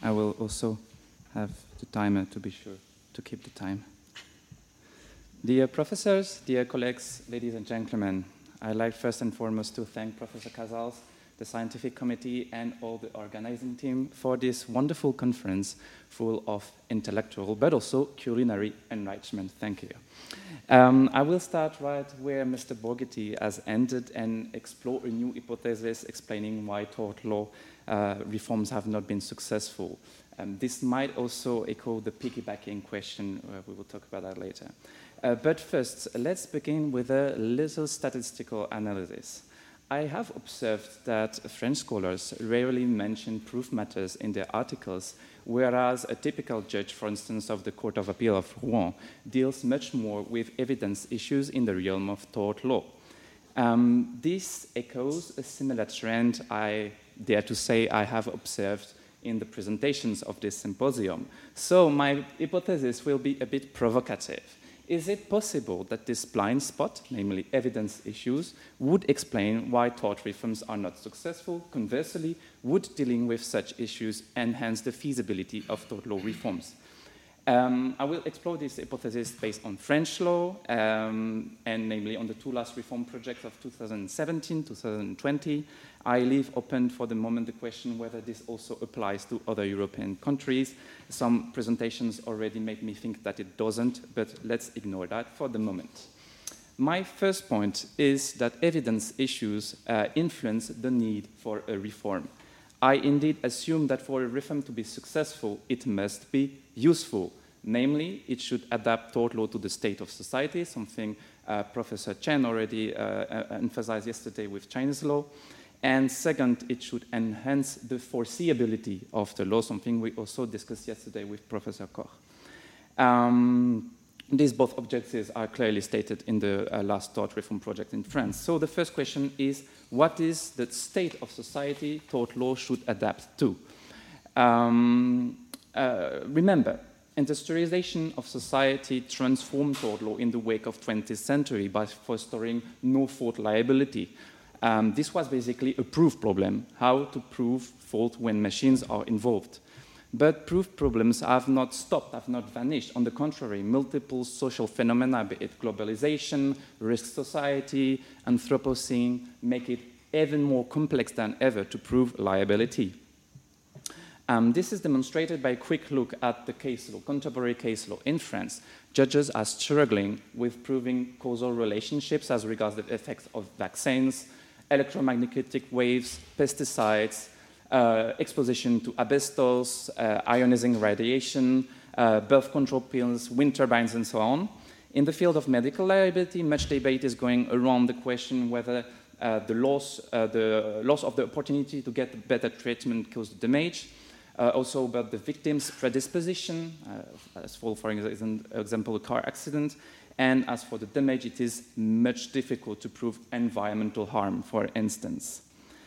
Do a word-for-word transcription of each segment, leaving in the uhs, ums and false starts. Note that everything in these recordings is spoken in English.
I will also have the timer to be sure to keep the time. Dear professors, dear colleagues, ladies and gentlemen, I'd like first and foremost to thank Professor Casals, the scientific committee, and all the organizing team for this wonderful conference full of intellectual but also culinary enrichment. Thank you. Um, I will start right where Mister Borghetti has ended and explore a new hypothesis explaining why tort law uh, reforms have not been successful. Um, this might also echo the piggybacking question. Uh, we will talk about that later. Uh, but first, let's begin with a little statistical analysis. I have observed that French scholars rarely mention proof matters in their articles, whereas a typical judge, for instance, of the Court of Appeal of Rouen, deals much more with evidence issues in the realm of tort law. Um, this echoes a similar trend, I dare to say, I have observed in the presentations of this symposium. So my hypothesis will be a bit provocative. Is it possible that this blind spot, namely evidence issues, would explain why tort reforms are not successful? Conversely, would dealing with such issues enhance the feasibility of tort law reforms? Um, I will explore this hypothesis based on French law, um, and namely on the two last reform projects of two thousand seventeen to two thousand twenty. I leave open for the moment the question whether this also applies to other European countries. Some presentations already made me think that it doesn't, but let's ignore that for the moment. My first point is that evidence issues uh, influence the need for a reform. I indeed assume that for a reform to be successful, it must be useful. Namely, it should adapt tort law to the state of society, something uh, Professor Chen already uh, emphasized yesterday with Chinese law. And second, it should enhance the foreseeability of the law, something we also discussed yesterday with Professor Koch. Um, these both objectives are clearly stated in the uh, last tort reform project in France. So the first question is, what is the state of society tort law should adapt to? Um, uh, remember, industrialization of society transformed tort law in the wake of twentieth century by fostering no-fault liability. Um, this was basically a proof problem, how to prove fault when machines are involved. But proof problems have not stopped, have not vanished. On the contrary, multiple social phenomena, be it globalization, risk society, Anthropocene, make it even more complex than ever to prove liability. Um, this is demonstrated by a quick look at the case law, contemporary case law in France. Judges are struggling with proving causal relationships as regards the effects of vaccines, electromagnetic waves, pesticides, uh, exposition to asbestos, uh, ionizing radiation, uh, birth control pills, wind turbines, and so on. In the field of medical liability, much debate is going around the question whether uh, the, loss, uh, the loss of the opportunity to get better treatment caused damage. Uh, also about the victim's predisposition, uh, as for, for example, a car accident. And as for the damage, it is much difficult to prove environmental harm, for instance.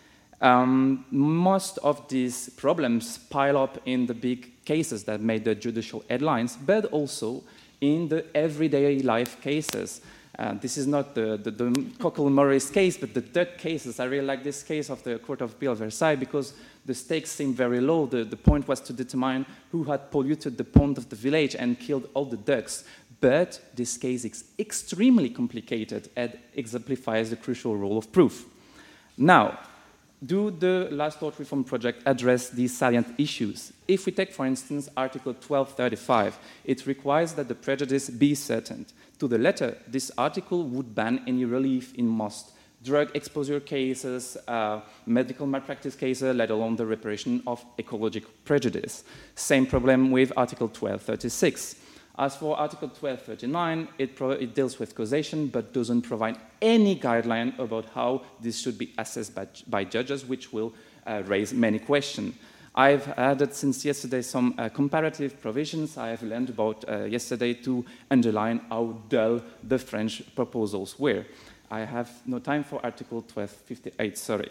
Um, most of these problems pile up in the big cases that made the judicial headlines, but also in the everyday life cases. Uh, this is not the, the, the Cockle-Morris case, but the Duck cases. I really like this case of the Court of Appeal of Versailles because the stakes seemed very low. The, the point was to determine who had polluted the pond of the village and killed all the ducks. But this case is extremely complicated and exemplifies the crucial role of proof. Now, do the last tort reform project address these salient issues? If we take, for instance, Article twelve thirty-five, it requires that the prejudice be certain. To the letter, this article would ban any relief in most drug exposure cases, uh, medical malpractice cases, let alone the reparation of ecological prejudice. Same problem with Article twelve thirty-six. As for Article twelve thirty-nine, it, it deals with causation, but doesn't provide any guideline about how this should be assessed by, by judges, which will uh, raise many questions. I've added since yesterday some uh, comparative provisions I have learned about uh, yesterday to underline how dull the French proposals were. I have no time for Article twelve fifty-eight, sorry.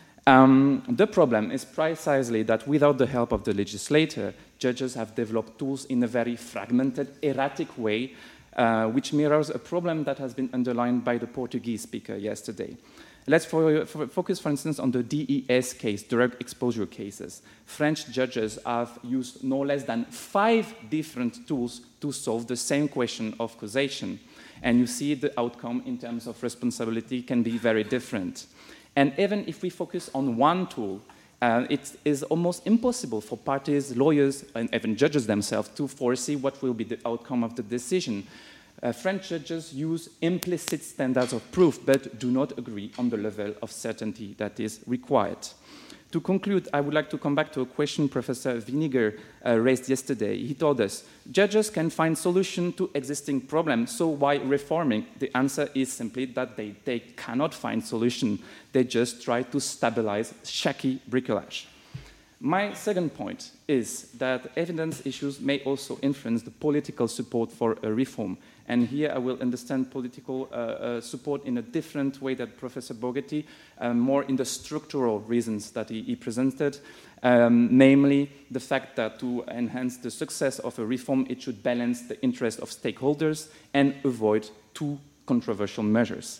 Um, the problem is precisely that without the help of the legislator, judges have developed tools in a very fragmented, erratic way, uh, which mirrors a problem that has been underlined by the Portuguese speaker yesterday. Let's for, for focus, for instance, on the D E S case, drug exposure cases. French judges have used no less than five different tools to solve the same question of causation. And you see the outcome in terms of responsibility can be very different. And even if we focus on one tool, uh, it is almost impossible for parties, lawyers, and even judges themselves to foresee what will be the outcome of the decision. Uh, French judges use implicit standards of proof, but do not agree on the level of certainty that is required. To conclude, I would like to come back to a question Professor Winiger uh, raised yesterday. He told us, judges can find solutions to existing problems, so why reforming? The answer is simply that they, they cannot find solution. They just try to stabilize shaky bricolage. My second point is that evidence issues may also influence the political support for a reform. And here I will understand political uh, uh, support in a different way than Professor Borghetti, uh, more in the structural reasons that he, he presented, um, namely the fact that to enhance the success of a reform, it should balance the interest of stakeholders and avoid too controversial measures.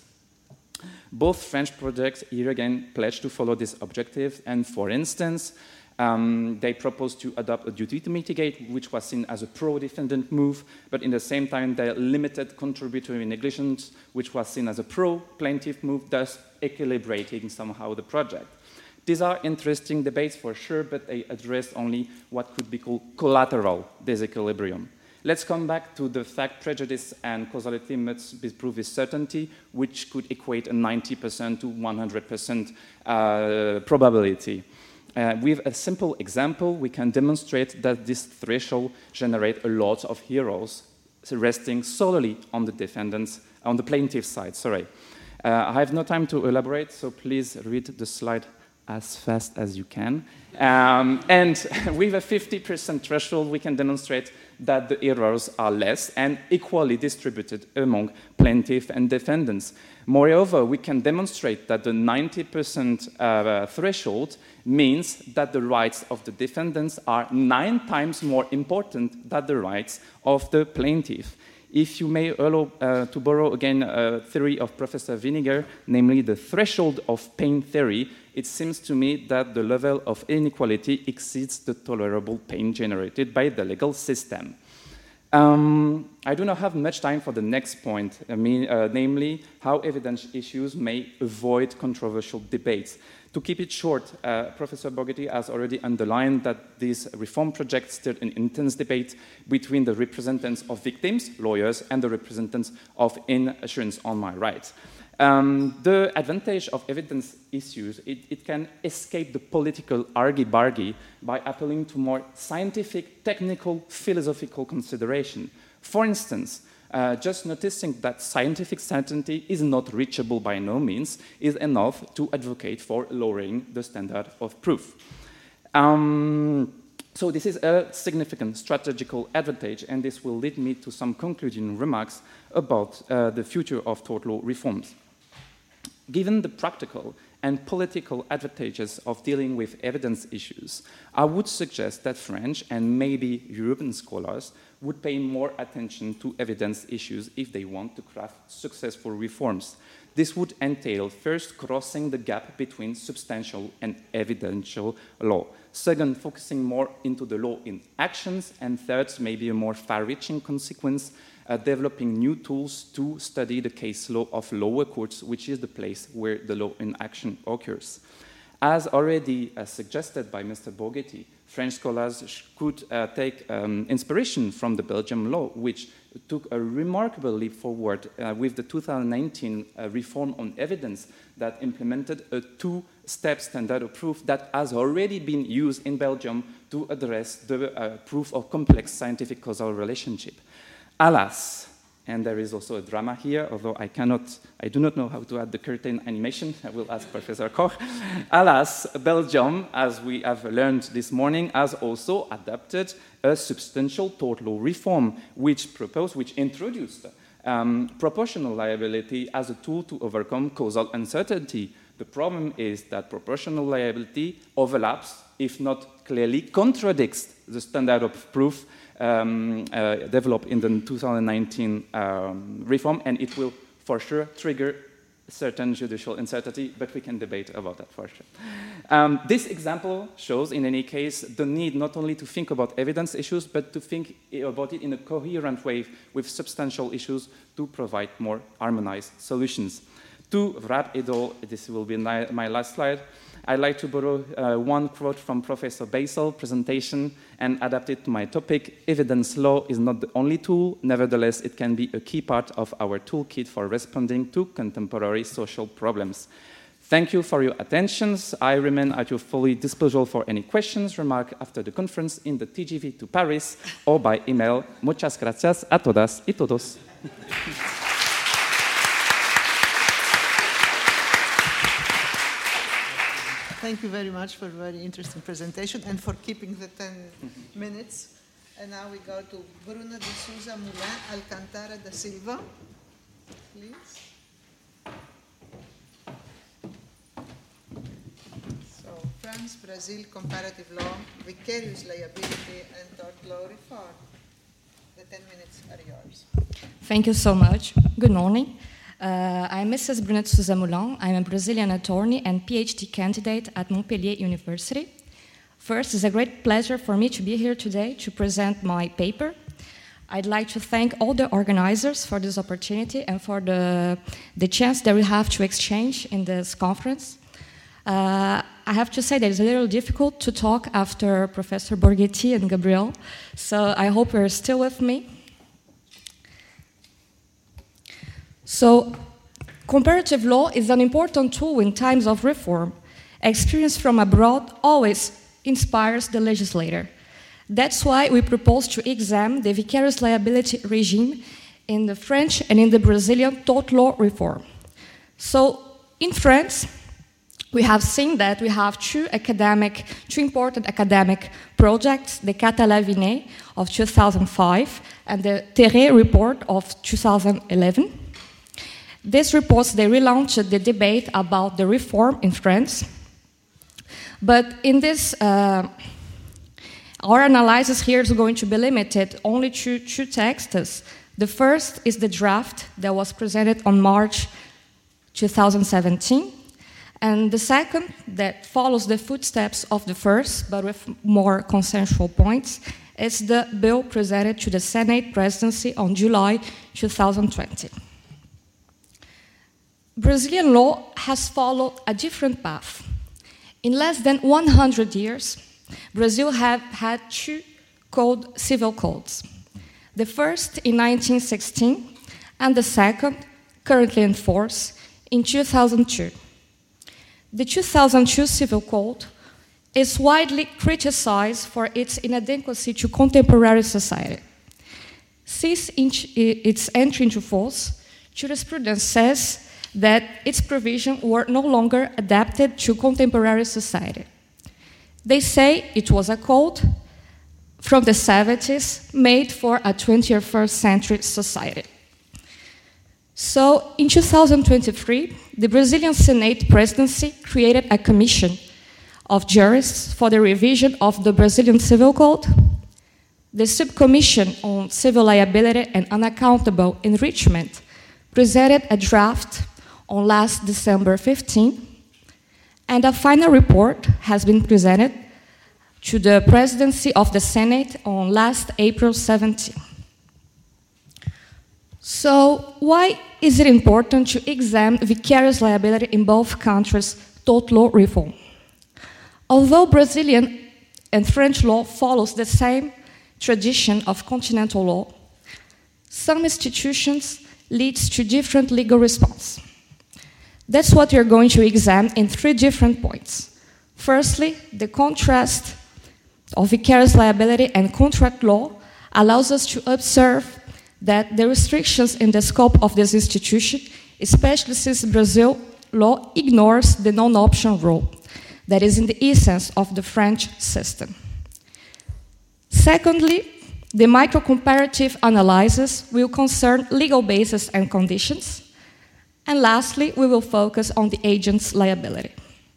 Both French projects here again pledge to follow this objective, and for instance, Um, they proposed to adopt a duty to mitigate, which was seen as a pro-defendant move, but in the same time, they limited contributory negligence, which was seen as a pro-plaintiff move, thus equilibrating somehow the project. These are interesting debates for sure, but they address only what could be called collateral disequilibrium. Let's come back to the fact prejudice and causality must be proved with certainty, which could equate a ninety percent to one hundred percent uh, probability. Uh, with a simple example, we can demonstrate that this threshold generates a lot of heroes resting solely on the defendants, on the plaintiff's side, sorry. Uh, I have no time to elaborate, so please read the slide as fast as you can. Um, and with a fifty percent threshold, we can demonstrate that the errors are less and equally distributed among plaintiff and defendants. Moreover, we can demonstrate that the ninety percent uh, threshold means that the rights of the defendants are nine times more important than the rights of the plaintiff. If you may allow uh, to borrow again a theory of Professor Winiger, namely the threshold of pain theory, it seems to me that the level of inequality exceeds the tolerable pain generated by the legal system. Um, I do not have much time for the next point, I mean, uh, namely how evidence issues may avoid controversial debates. To keep it short, uh, Professor Borghetti has already underlined that this reform project stirred an intense debate between the representatives of victims, lawyers, and the representatives of insurance on my right. Um, the advantage of evidence issues, it, it can escape the political argy-bargy by appealing to more scientific, technical, philosophical consideration. For instance, uh, just noticing that scientific certainty is not reachable by no means is enough to advocate for lowering the standard of proof. Um, so this is a significant strategical advantage, and this will lead me to some concluding remarks about uh, the future of tort law reforms. Given the practical and political advantages of dealing with evidence issues, I would suggest that French and maybe European scholars would pay more attention to evidence issues if they want to craft successful reforms. This would entail first crossing the gap between substantial and evidential law. Second, focusing more into the law in actions. And third, maybe a more far-reaching consequence, Uh, developing new tools to study the case law of lower courts, which is the place where the law in action occurs. As already uh, suggested by Mister Borghetti, French scholars could uh, take um, inspiration from the Belgian law, which took a remarkable leap forward uh, with the two thousand nineteen uh, reform on evidence that implemented a two-step standard of proof that has already been used in Belgium to address the uh, proof of complex scientific causal relationship. Alas, and there is also a drama here, although I cannot, I do not know how to add the curtain animation. I will ask Professor Koch. Alas, Belgium, as we have learned this morning, has also adopted a substantial tort law reform, which proposed, which introduced um, proportional liability as a tool to overcome causal uncertainty. The problem is that proportional liability overlaps, if not clearly contradicts, the standard of proof Um, uh, developed in the two thousand nineteen um, reform, and it will for sure trigger certain judicial uncertainty, but we can debate about that for sure. Um, this example shows, in any case, the need not only to think about evidence issues, but to think about it in a coherent way with substantial issues to provide more harmonized solutions. To wrap it all, this will be my, my last slide. I'd like to borrow uh, one quote from Professor Basil's presentation and adapt it to my topic. Evidence law is not the only tool. Nevertheless, it can be a key part of our toolkit for responding to contemporary social problems. Thank you for your attention. I remain at your full disposal for any questions, remarks after the conference in the T G V to Paris or by email. Muchas gracias a todas y todos. Thank you very much for a very interesting presentation and for keeping the ten minutes. And now we go to Bruno de Souza Moulin Alcantara da Silva. Please. So, France, Brazil, comparative law, vicarious liability, and tort law reform. The ten minutes are yours. Thank you so much. Good morning. Uh, I'm Missus Bruno de Souza Moulin. I'm a Brazilian attorney and PhD candidate at Montpellier University. First, it's a great pleasure for me to be here today to present my paper. I'd like to thank all the organizers for this opportunity and for the, the chance that we have to exchange in this conference. Uh, I have to say that it's a little difficult to talk after Professor Borghetti and Gabriel, so I hope you're still with me. So, comparative law is an important tool in times of reform. Experience from abroad always inspires the legislator. That's why we propose to examine the vicarious liability regime in the French and in the Brazilian tort law reform. So, in France, we have seen that we have two academic, two important academic projects, the Catala-Vinet of two thousand five and the Terret report of two thousand eleven. These reports, they relaunched the debate about the reform in France. But in this, uh, our analysis here is going to be limited only to two texts. The first is the draft that was presented on March two thousand seventeen. And the second, that follows the footsteps of the first, but with more consensual points, is the bill presented to the Senate presidency on July two thousand twenty. Brazilian law has followed a different path. In less than one hundred years, Brazil have had two code, civil codes. The first in nineteen sixteen, and the second, currently in force, in two thousand two. The two thousand two Civil Code is widely criticized for its inadequacy to contemporary society. Since its entry into force, jurisprudence says that its provisions were no longer adapted to contemporary society. They say it was a code from the seventies made for a twenty-first century society. So in two thousand twenty-three, the Brazilian Senate presidency created a commission of jurists for the revision of the Brazilian Civil Code. The subcommission on civil liability and unaccountable enrichment presented a draft on last December fifteenth, and a final report has been presented to the presidency of the Senate on last April seventeenth. So why is it important to examine vicarious liability in both countries' tort law reform? Although Brazilian and French law follows the same tradition of continental law, some institutions lead to different legal response. That's what we are going to examine in three different points. Firstly, the contrast of vicarious liability and contract law allows us to observe that the restrictions in the scope of this institution, especially since Brazil law ignores the non-option rule that is in the essence of the French system. Secondly, the micro-comparative analysis will concern legal basis and conditions. And lastly, we will focus on the agent's liability.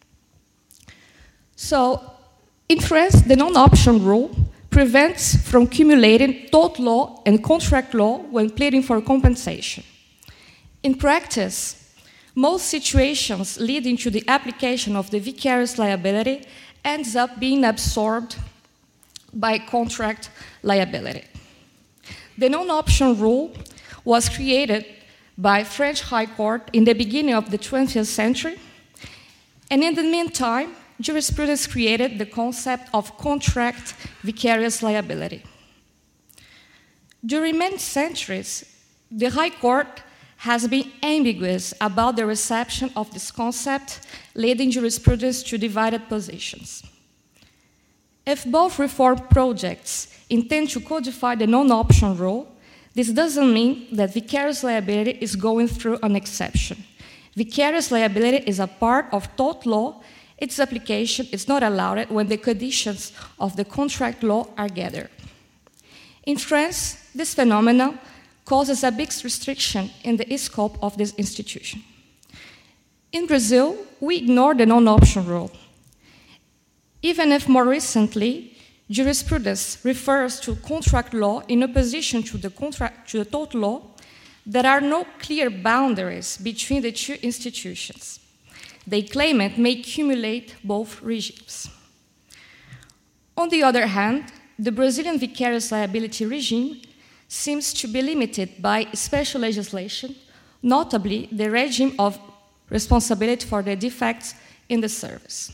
So, in France, the non-option rule prevents from cumulating tort law and contract law when pleading for compensation. In practice, most situations leading to the application of the vicarious liability ends up being absorbed by contract liability. The non-option rule was created by French High Court in the beginning of the twentieth century, and in the meantime, jurisprudence created the concept of contract vicarious liability. During many centuries, the High Court has been ambiguous about the reception of this concept, leading jurisprudence to divided positions. If both reform projects intend to codify the non-option rule, this doesn't mean that vicarious liability is going through an exception. Vicarious liability is a part of tort law. Its application is not allowed when the conditions of the contract law are gathered. In France, this phenomenon causes a big restriction in the scope of this institution. In Brazil, we ignore the non-option rule. Even if more recently, jurisprudence refers to contract law in opposition to the, contract, to the tort law, there are no clear boundaries between the two institutions. The claimant may cumulate both regimes. On the other hand, the Brazilian vicarious liability regime seems to be limited by special legislation, notably the regime of responsibility for the defects in the service.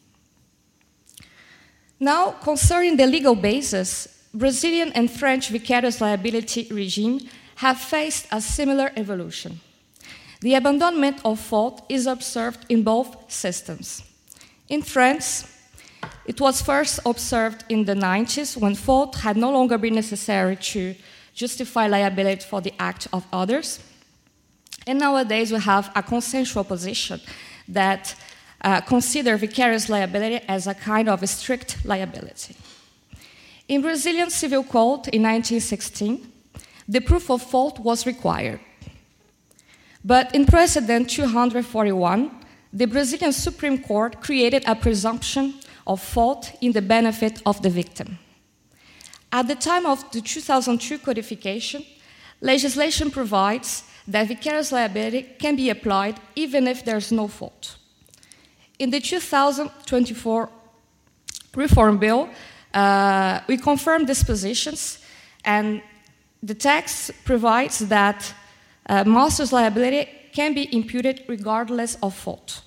Now, concerning the legal basis, Brazilian and French vicarious liability regime have faced a similar evolution. The abandonment of fault is observed in both systems. In France, it was first observed in the nineties when fault had no longer been necessary to justify liability for the act of others. And nowadays we have a consensual position that uh, consider vicarious liability as a kind of a strict liability. In Brazilian Civil Code in nineteen sixteen, the proof of fault was required. But in Precedent two hundred forty-one, the Brazilian Supreme Court created a presumption of fault in the benefit of the victim. At the time of the two thousand two codification, legislation provides that vicarious liability can be applied even if there's no fault. In the two thousand twenty-four Reform Bill, uh, we confirmed these positions, and the text provides that uh, master's liability can be imputed regardless of fault.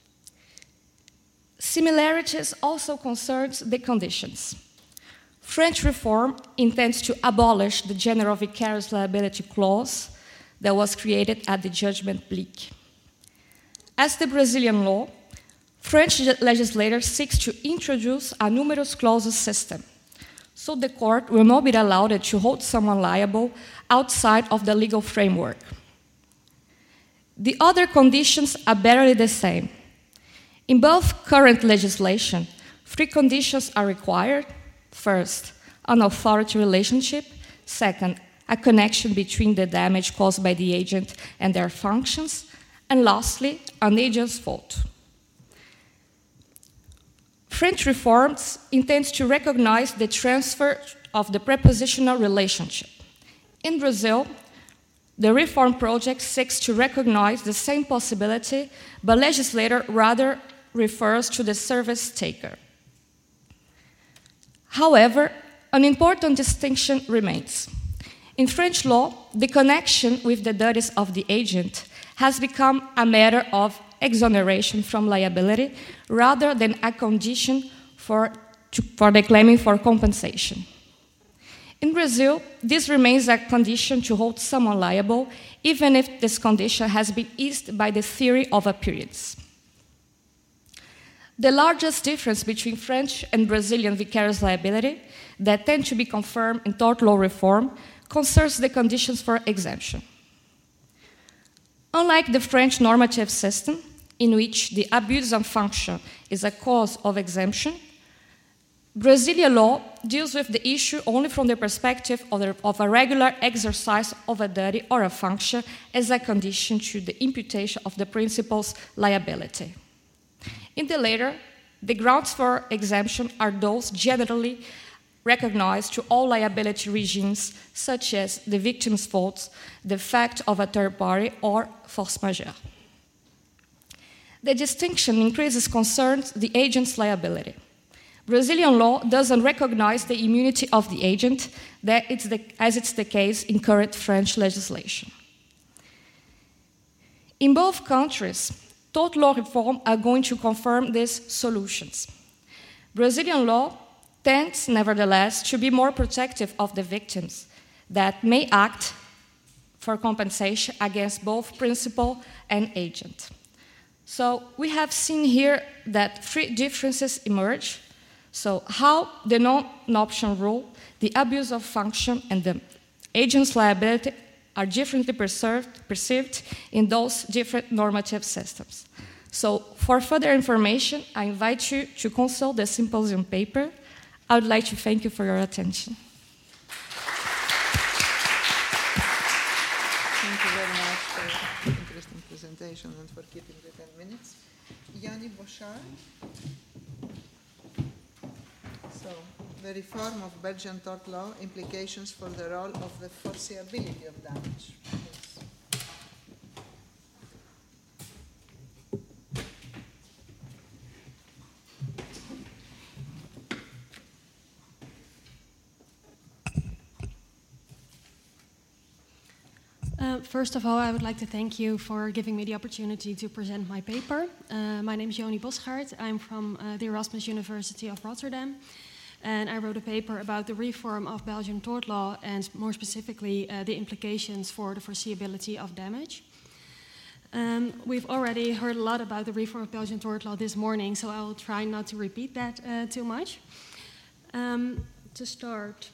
Similarities also concerns the conditions. French reform intends to abolish the general vicarious liability clause that was created at the judgment Blick. As the Brazilian law, French legislator seeks to introduce a numerous clauses system, so the court will not be allowed to hold someone liable outside of the legal framework. The other conditions are barely the same. In both current legislation, three conditions are required. First, an authority relationship. Second, a connection between the damage caused by the agent and their functions. And lastly, an agent's fault. French reforms intend to recognize the transfer of the prepositional relationship. In Brazil, the reform project seeks to recognize the same possibility, but legislator rather refers to the service taker. However, an important distinction remains. In French law, the connection with the duties of the agent has become a matter of exoneration from liability rather than a condition for, to, for the claiming for compensation. In Brazil, this remains a condition to hold someone liable, even if this condition has been eased by the theory of appearance. The largest difference between French and Brazilian vicarious liability that tend to be confirmed in tort law reform concerns the conditions for exemption. Unlike the French normative system, in which the abuse of function is a cause of exemption, Brazilian law deals with the issue only from the perspective of, the, of a regular exercise of a duty or a function as a condition to the imputation of the principal's liability. In the latter, the grounds for exemption are those generally recognized to all liability regimes, such as the victim's fault, the fact of a third party, or force majeure. The distinction increases concerns the agent's liability. Brazilian law doesn't recognize the immunity of the agent, that it's the, as it's the case in current French legislation. In both countries, tort law reform are going to confirm these solutions. Brazilian law tends, nevertheless, to be more protective of the victims that may act for compensation against both principal and agent. So we have seen here that three differences emerge. So how the non-option rule, the abuse of function, and the agent's liability are differently perceived, perceived in those different normative systems. So for further information, I invite you to consult the symposium paper. I would like to thank you for your attention. Thank you very much for the interesting presentation and for keeping the ten minutes. Yanni Bochard. So, the reform of Belgian tort law, implications for the role of the foreseeability of damage. Yes. Uh, first of all, I would like to thank you for giving me the opportunity to present my paper. Uh, my name is Joni Boschart. I'm from uh, the Erasmus University of Rotterdam. And I wrote a paper about the reform of Belgian tort law and more specifically uh, the implications for the foreseeability of damage. Um, we've already heard a lot about the reform of Belgian tort law this morning, so I will try not to repeat that uh, too much. Um, to start,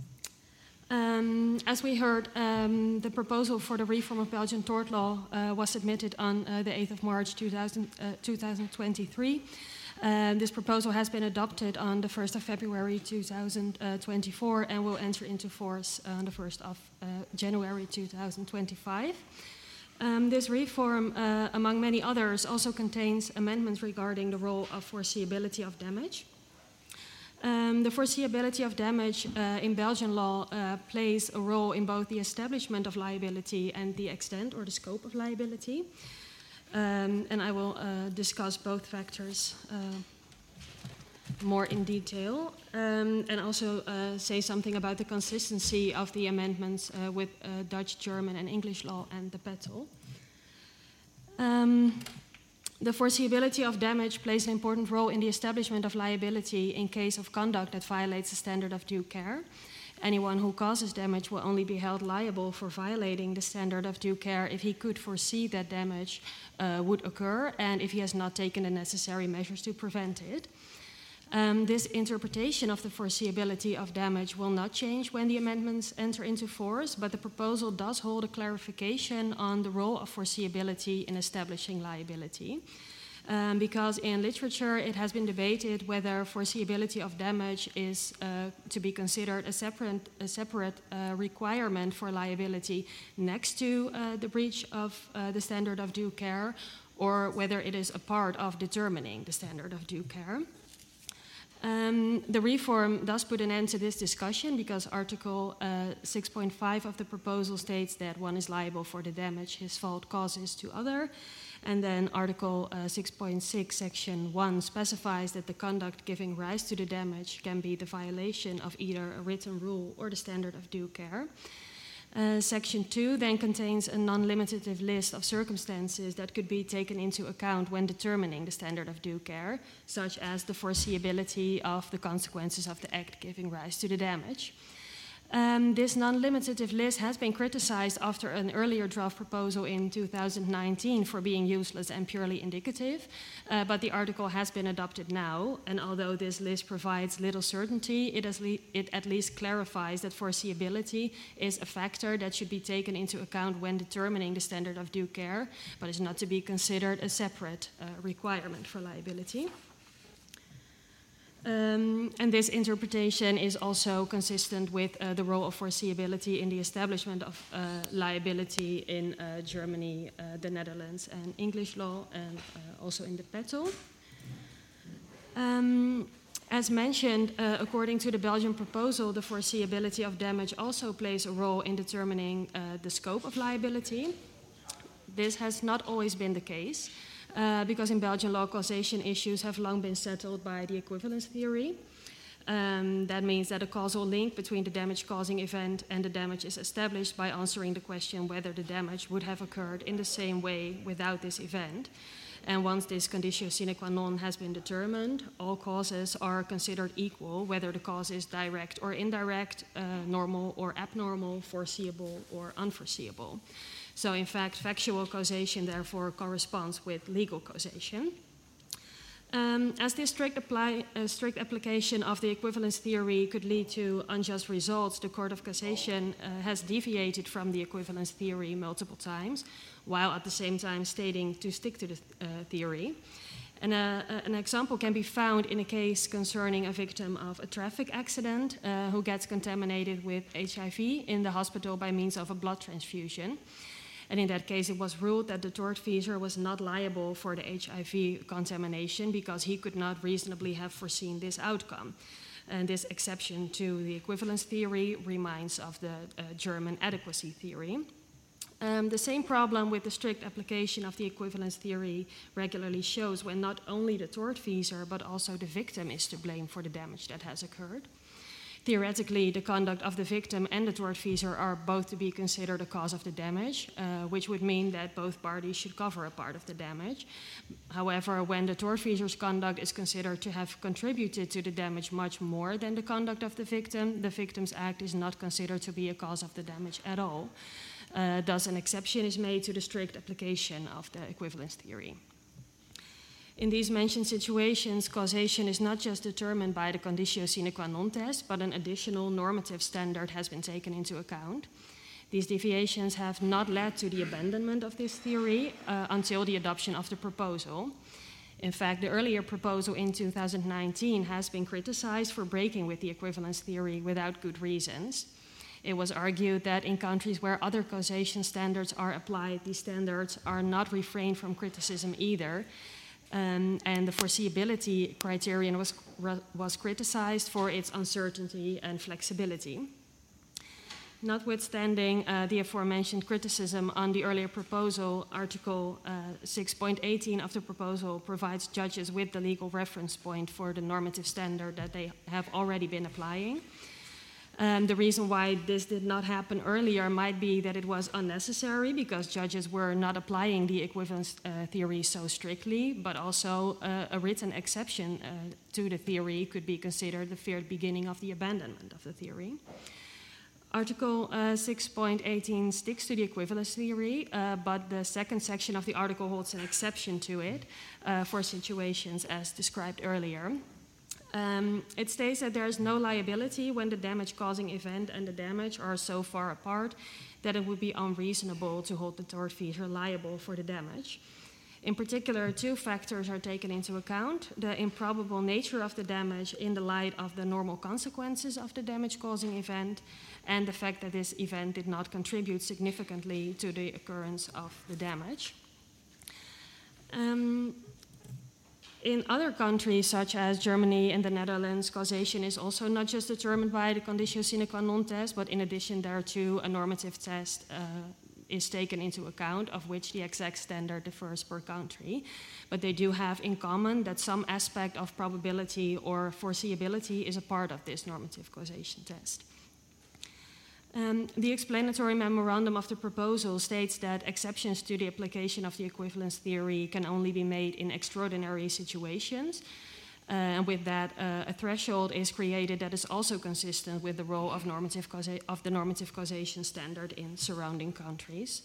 um, as we heard, um, the proposal for the reform of Belgian tort law uh, was submitted on uh, the eighth of March two thousand, uh, two thousand twenty-three. Uh, this proposal has been adopted on the first of February two thousand twenty-four and will enter into force on the first of uh, January two thousand twenty-five. Um, this reform, uh, among many others, also contains amendments regarding the role of foreseeability of damage. Um, the foreseeability of damage uh, in Belgian law uh, plays a role in both the establishment of liability and the extent or the scope of liability. Um, and I will uh, discuss both factors uh, more in detail, um, and also uh, say something about the consistency of the amendments uh, with uh, Dutch, German, and English law and the Pettel. Um, the foreseeability of damage plays an important role in the establishment of liability in case of conduct that violates the standard of due care. Anyone who causes damage will only be held liable for violating the standard of due care if he could foresee that damage uh, would occur and if he has not taken the necessary measures to prevent it. Um, this interpretation of the foreseeability of damage will not change when the amendments enter into force, but the proposal does hold a clarification on the role of foreseeability in establishing liability. Um, because in literature it has been debated whether foreseeability of damage is uh, to be considered a separate, a separate uh, requirement for liability next to uh, the breach of uh, the standard of due care, or whether it is a part of determining the standard of due care. Um, the reform does put an end to this discussion because Article uh, six point five of the proposal states that one is liable for the damage his fault causes to other. And then Article uh, six point six, Section one specifies that the conduct giving rise to the damage can be the violation of either a written rule or the standard of due care. Uh, Section two then contains a non-limitative list of circumstances that could be taken into account when determining the standard of due care, such as the foreseeability of the consequences of the act giving rise to the damage. Um, this non-limitative list has been criticized after an earlier draft proposal in two thousand nineteen for being useless and purely indicative, uh, but the article has been adopted now, and although this list provides little certainty, it, has le it at least clarifies that foreseeability is a factor that should be taken into account when determining the standard of due care, but is not to be considered a separate uh, requirement for liability. Um, and this interpretation is also consistent with uh, the role of foreseeability in the establishment of uh, liability in uh, Germany, uh, the Netherlands, and English law, and uh, also in the Pettel. Um, as mentioned, uh, according to the Belgian proposal, the foreseeability of damage also plays a role in determining uh, the scope of liability. This has not always been the case. uh, because in Belgian law, causation issues have long been settled by the equivalence theory. Um, that means that a causal link between the damage-causing event and the damage is established by answering the question whether the damage would have occurred in the same way without this event. And once this conditio sine qua non has been determined, all causes are considered equal, whether the cause is direct or indirect, uh, normal or abnormal, foreseeable or unforeseeable. So in fact, factual causation therefore corresponds with legal causation. Um, as this strict, apply, uh, strict application of the equivalence theory could lead to unjust results, the Court of Cassation uh, has deviated from the equivalence theory multiple times, while at the same time stating to stick to the uh, theory. And uh, an example can be found in a case concerning a victim of a traffic accident uh, who gets contaminated with H I V in the hospital by means of a blood transfusion. And in that case, it was ruled that the tortfeasor was not liable for the H I V contamination because he could not reasonably have foreseen this outcome. And this exception to the equivalence theory reminds of the uh, German adequacy theory. Um, the same problem with the strict application of the equivalence theory regularly shows when not only the tortfeasor but also the victim is to blame for the damage that has occurred. Theoretically, the conduct of the victim and the tortfeasor are both to be considered a cause of the damage, uh, which would mean that both parties should cover a part of the damage. However, when the tortfeasor's conduct is considered to have contributed to the damage much more than the conduct of the victim, the victim's act is not considered to be a cause of the damage at all. Uh, thus, an exception is made to the strict application of the equivalence theory. In these mentioned situations, causation is not just determined by the conditio sine qua non test, but an additional normative standard has been taken into account. These deviations have not led to the abandonment of this theory uh, until the adoption of the proposal. In fact, the earlier proposal in two thousand nineteen has been criticized for breaking with the equivalence theory without good reasons. It was argued that in countries where other causation standards are applied, these standards are not refrained from criticism either. Um, and the foreseeability criterion was, was criticized for its uncertainty and flexibility. Notwithstanding uh, the aforementioned criticism on the earlier proposal, Article uh, six point eighteen of the proposal provides judges with the legal reference point for the normative standard that they have already been applying. Um, the reason why this did not happen earlier might be that it was unnecessary because judges were not applying the equivalence uh, theory so strictly, but also uh, a written exception uh, to the theory could be considered the fair beginning of the abandonment of the theory. Article uh, six point eighteen sticks to the equivalence theory, uh, but the second section of the article holds an exception to it uh, for situations as described earlier. Um, it states that there is no liability when the damage-causing event and the damage are so far apart that it would be unreasonable to hold the tortfeasor liable for the damage. In particular, two factors are taken into account: the improbable nature of the damage in the light of the normal consequences of the damage-causing event, and the fact that this event did not contribute significantly to the occurrence of the damage. Um, In other countries, such as Germany and the Netherlands, causation is also not just determined by the conditio sine qua non test, but in addition thereto, a normative test uh, is taken into account, of which the exact standard differs per country. But they do have in common that some aspect of probability or foreseeability is a part of this normative causation test. Um, the explanatory memorandum of the proposal states that exceptions to the application of the equivalence theory can only be made in extraordinary situations. Uh, and with that, uh, a threshold is created that is also consistent with the role of, normative causa- of the normative causation standard in surrounding countries.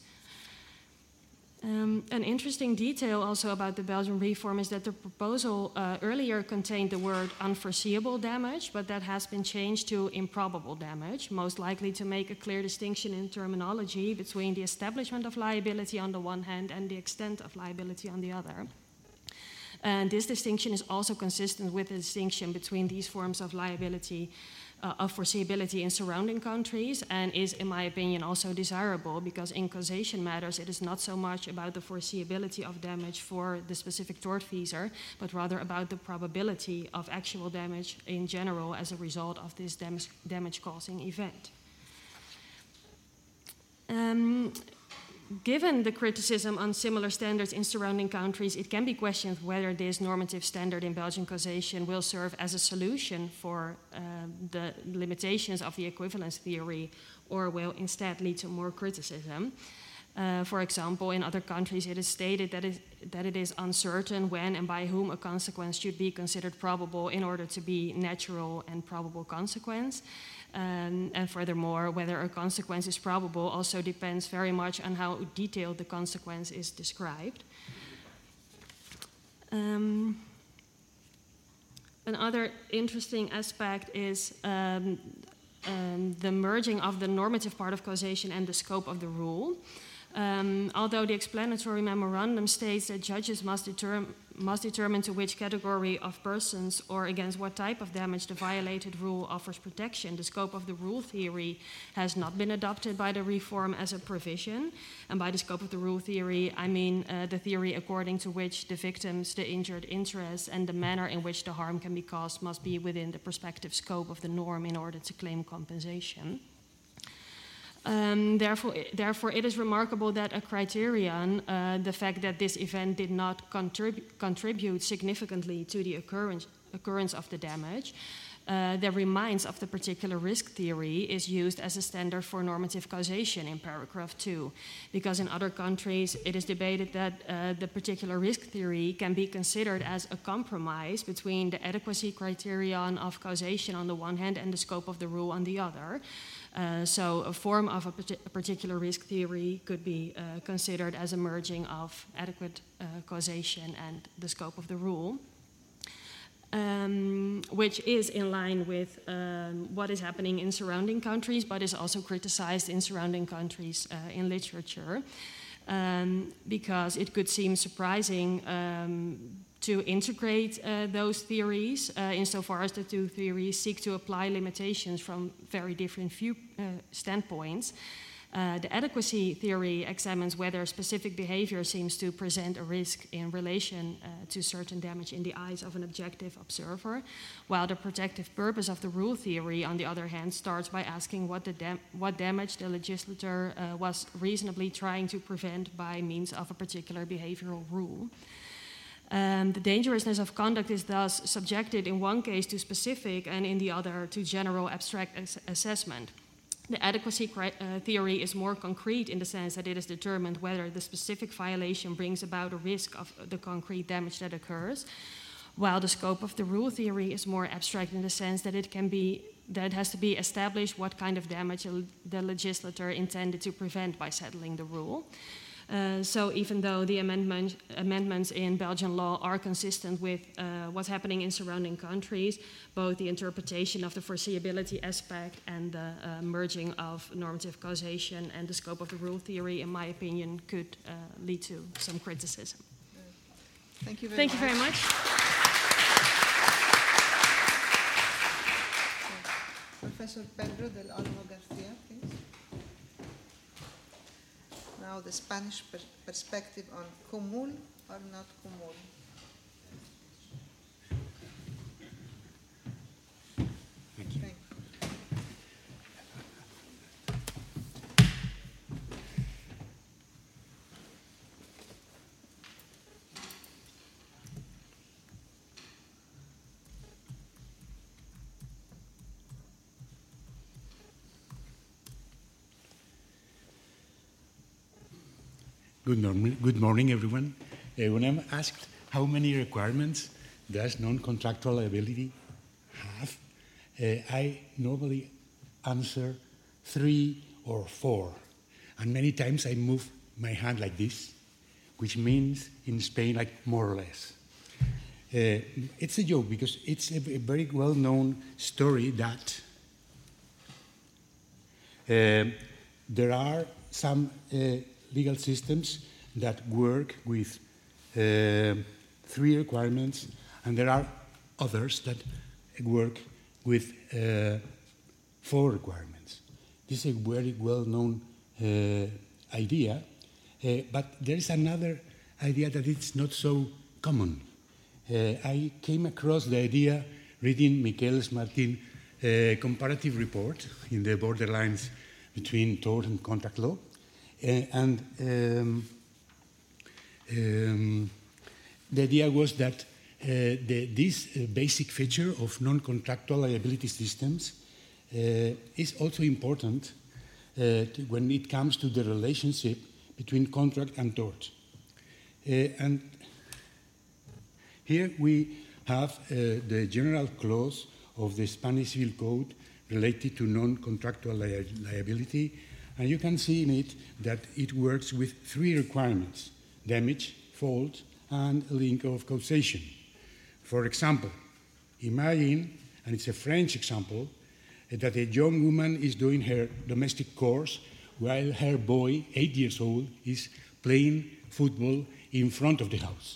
Um, an interesting detail also about the Belgian reform is that the proposal uh, earlier contained the word unforeseeable damage, but that has been changed to improbable damage, most likely to make a clear distinction in terminology between the establishment of liability on the one hand and the extent of liability on the other. And this distinction is also consistent with the distinction between these forms of liability Uh, of foreseeability in surrounding countries, and is, in my opinion, also desirable because in causation matters it is not so much about the foreseeability of damage for the specific tortfeasor, but rather about the probability of actual damage in general as a result of this damage, damage-causing event. Um, given the criticism on similar standards in surrounding countries, it can be questioned whether this normative standard in Belgian causation will serve as a solution for uh, the limitations of the equivalence theory, or will instead lead to more criticism. Uh, for example, in other countries it is stated that it, that it is uncertain when and by whom a consequence should be considered probable in order to be natural and probable consequence. Um, and furthermore, whether a consequence is probable also depends very much on how detailed the consequence is described. Um, another interesting aspect is um, um, the merging of the normative part of causation and the scope of the rule. Um, although the explanatory memorandum states that judges must, determ must determine to which category of persons or against what type of damage the violated rule offers protection, the scope of the rule theory has not been adopted by the reform as a provision. And by the scope of the rule theory, I mean uh, the theory according to which the victims, the injured interests, and the manner in which the harm can be caused must be within the prospective scope of the norm in order to claim compensation. Um, therefore, therefore, it is remarkable that a criterion, uh, the fact that this event did not contrib contribute significantly to the occurrence, occurrence of the damage, uh, that reminds of the particular risk theory, is used as a standard for normative causation in paragraph two. Because in other countries, it is debated that uh, the particular risk theory can be considered as a compromise between the adequacy criterion of causation on the one hand and the scope of the rule on the other. Uh, so a form of a, partic a particular risk theory could be uh, considered as a merging of adequate uh, causation and the scope of the rule, um, which is in line with um, what is happening in surrounding countries, but is also criticized in surrounding countries uh, in literature, um, because it could seem surprising um, to integrate uh, those theories, uh, insofar as the two theories seek to apply limitations from very different view uh, standpoints. Uh, the adequacy theory examines whether specific behavior seems to present a risk in relation uh, to certain damage in the eyes of an objective observer, while the protective purpose of the rule theory, on the other hand, starts by asking what, the dam what damage the legislator uh, was reasonably trying to prevent by means of a particular behavioral rule. Um, the dangerousness of conduct is thus subjected in one case to specific and in the other to general abstract ass assessment. The adequacy uh, theory is more concrete in the sense that it is determined whether the specific violation brings about a risk of the concrete damage that occurs, while the scope of the rule theory is more abstract in the sense that it can be that it has to be established what kind of damage the legislator intended to prevent by settling the rule. Uh, so even though the amendment, amendments in Belgian law are consistent with uh, what's happening in surrounding countries, both the interpretation of the foreseeability aspect and the uh, merging of normative causation and the scope of the rule theory, in my opinion, could uh, lead to some criticism. Thank you very Thank much. you very much. Professor Pedro del Olmo Garcia, please. Now the Spanish per perspective on cumul or not cumul. Thank you. Thank you. Good, norm good morning, everyone. Uh, when I'm asked how many requirements does non-contractual liability have, uh, I normally answer three or four. And many times I move my hand like this, which means in Spain like more or less. Uh, it's a joke because it's a, a very well-known story that uh, there are some uh, legal systems that work with uh, three requirements, and there are others that work with uh, four requirements. This is a very well-known uh, idea, uh, but there is another idea that it's not so common. Uh, I came across the idea reading Michaelis Martin's uh, comparative report in the borderlines between tort and contract law. Uh, and um, um, the idea was that uh, the, this uh, basic feature of non-contractual liability systems uh, is also important uh, to, when it comes to the relationship between contract and tort. Uh, and here we have uh, the general clause of the Spanish Civil Code related to non-contractual li liability, and you can see in it that it works with three requirements: damage, fault, and a link of causation. For example, imagine, and it's a French example, that a young woman is doing her domestic chores while her boy, eight years old, is playing football in front of the house.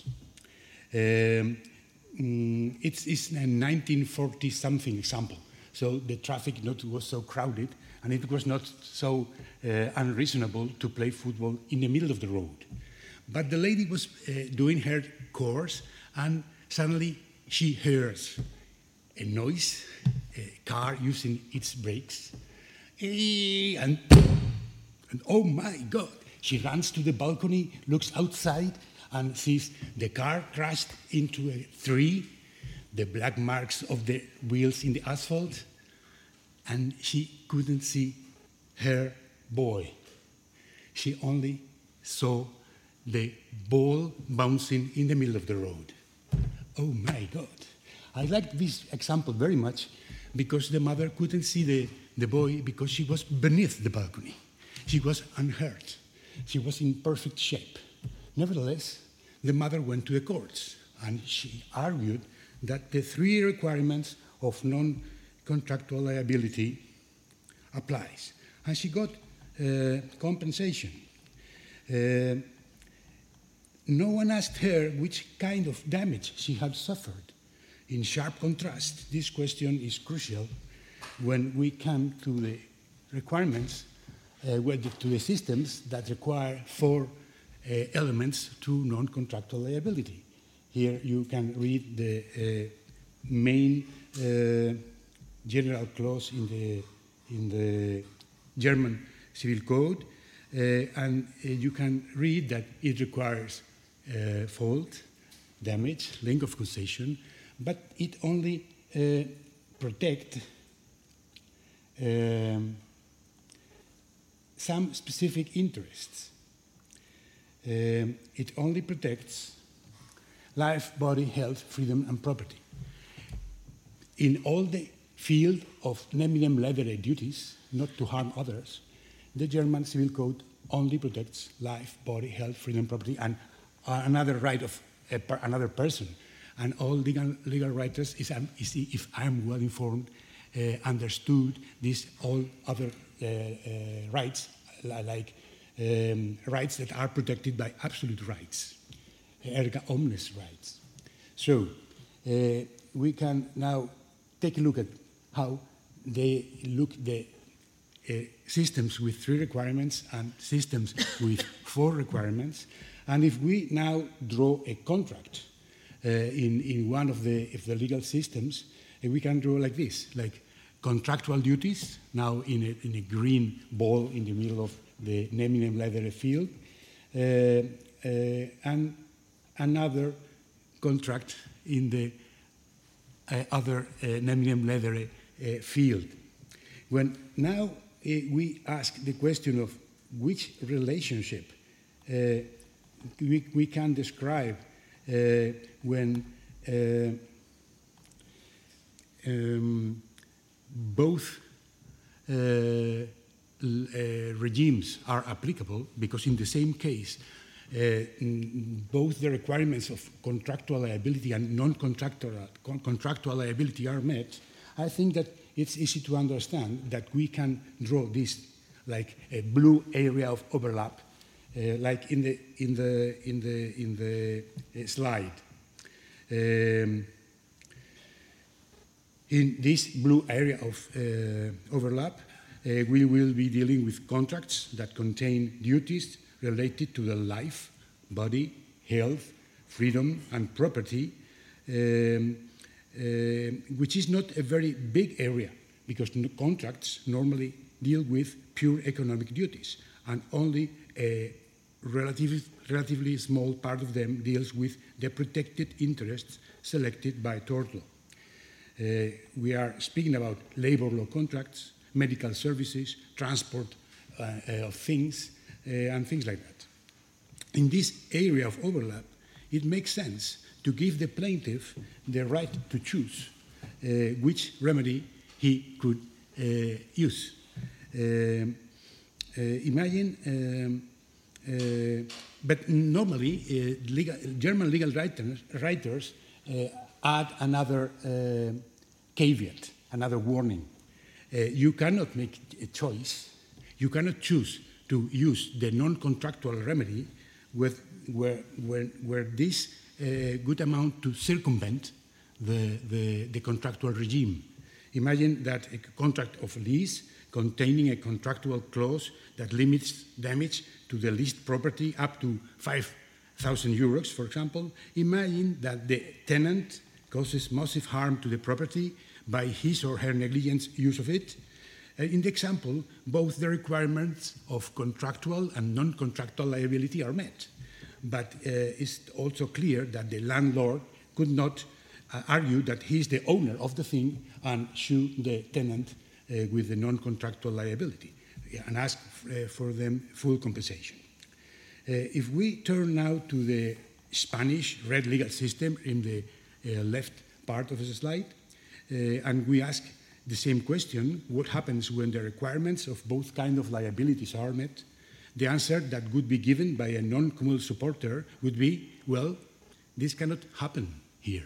Um, mm, it's, it's a nineteen forty something example, so the traffic not was so crowded, and it was not so uh, unreasonable to play football in the middle of the road. But the lady was uh, doing her course, and suddenly she hears a noise, a car using its brakes, and, and oh my God, she runs to the balcony, looks outside, and sees the car crashed into a tree, the black marks of the wheels in the asphalt, and she couldn't see her boy. She only saw the ball bouncing in the middle of the road. Oh my God. I like this example very much because the mother couldn't see the, the boy because she was beneath the balcony. She was unhurt. She was in perfect shape. Nevertheless, the mother went to the courts and she argued that the three requirements of non-contractual liability applies. And she got uh, compensation. Uh, no one asked her which kind of damage she had suffered. In sharp contrast, this question is crucial when we come to the requirements, uh, to the systems that require four uh, elements to non-contractual liability. Here you can read the uh, main uh, general clause in the, in the German Civil Code, uh, and uh, you can read that it requires uh, fault, damage, link of causation, but it only uh, protects um, some specific interests. Um, it only protects life, body, health, freedom, and property. In all the field of neminem ledere duties, not to harm others, the German Civil Code only protects life, body, health, freedom, property, and uh, another right of a per another person. And all legal, legal writers, is, um, is, if I'm well informed, uh, understood these all other uh, uh, rights, like um, rights that are protected by absolute rights, erga omnes rights. So uh, we can now take a look at how they look the uh, systems with three requirements and systems with four requirements. And if we now draw a contract uh, in, in one of the, of the legal systems, uh, we can draw like this, like contractual duties, now in a, in a green ball in the middle of the neminem ledere field, uh, uh, and another contract in the uh, other uh, neminem ledere uh, field. When now uh, we ask the question of which relationship uh, we, we can describe uh, when uh, um, both uh, uh, regimes are applicable, because in the same case, uh, both the requirements of contractual liability and non-contractual con contractual liability are met, I think that it's easy to understand that we can draw this like a blue area of overlap, uh, like in the in the in the in the uh, slide. Um, in this blue area of uh, overlap, uh, we will be dealing with contracts that contain duties related to the life, body, health, freedom, and property, um, uh, which is not a very big area, because contracts normally deal with pure economic duties, and only a relative, relatively small part of them deals with the protected interests selected by tort law. Uh, we are speaking about labor law contracts, medical services, transport uh, uh, of things, uh, and things like that. In this area of overlap, it makes sense to give the plaintiff the right to choose uh, which remedy he could uh, use. Uh, uh, imagine, um, uh, but normally uh, legal, German legal writers, writers uh, add another uh, caveat, another warning. Uh, you cannot make a choice, you cannot choose to use the non-contractual remedy with, where, where, where this uh, good amount to circumvent the, the, the contractual regime. Imagine that a contract of lease containing a contractual clause that limits damage to the leased property up to five thousand euros, for example. Imagine that the tenant causes massive harm to the property by his or her negligent use of it. Uh, in the example, both the requirements of contractual and non-contractual liability are met. But uh, it's also clear that the landlord could not uh, argue that he is the owner of the thing and sue the tenant uh, with the non-contractual liability and ask uh, for them full compensation. Uh, if we turn now to the Spanish red legal system in the uh, left part of the slide, uh, and we ask the same question, what happens when the requirements of both kinds of liabilities are met? The answer that would be given by a non-cumulative supporter would be, well, this cannot happen here.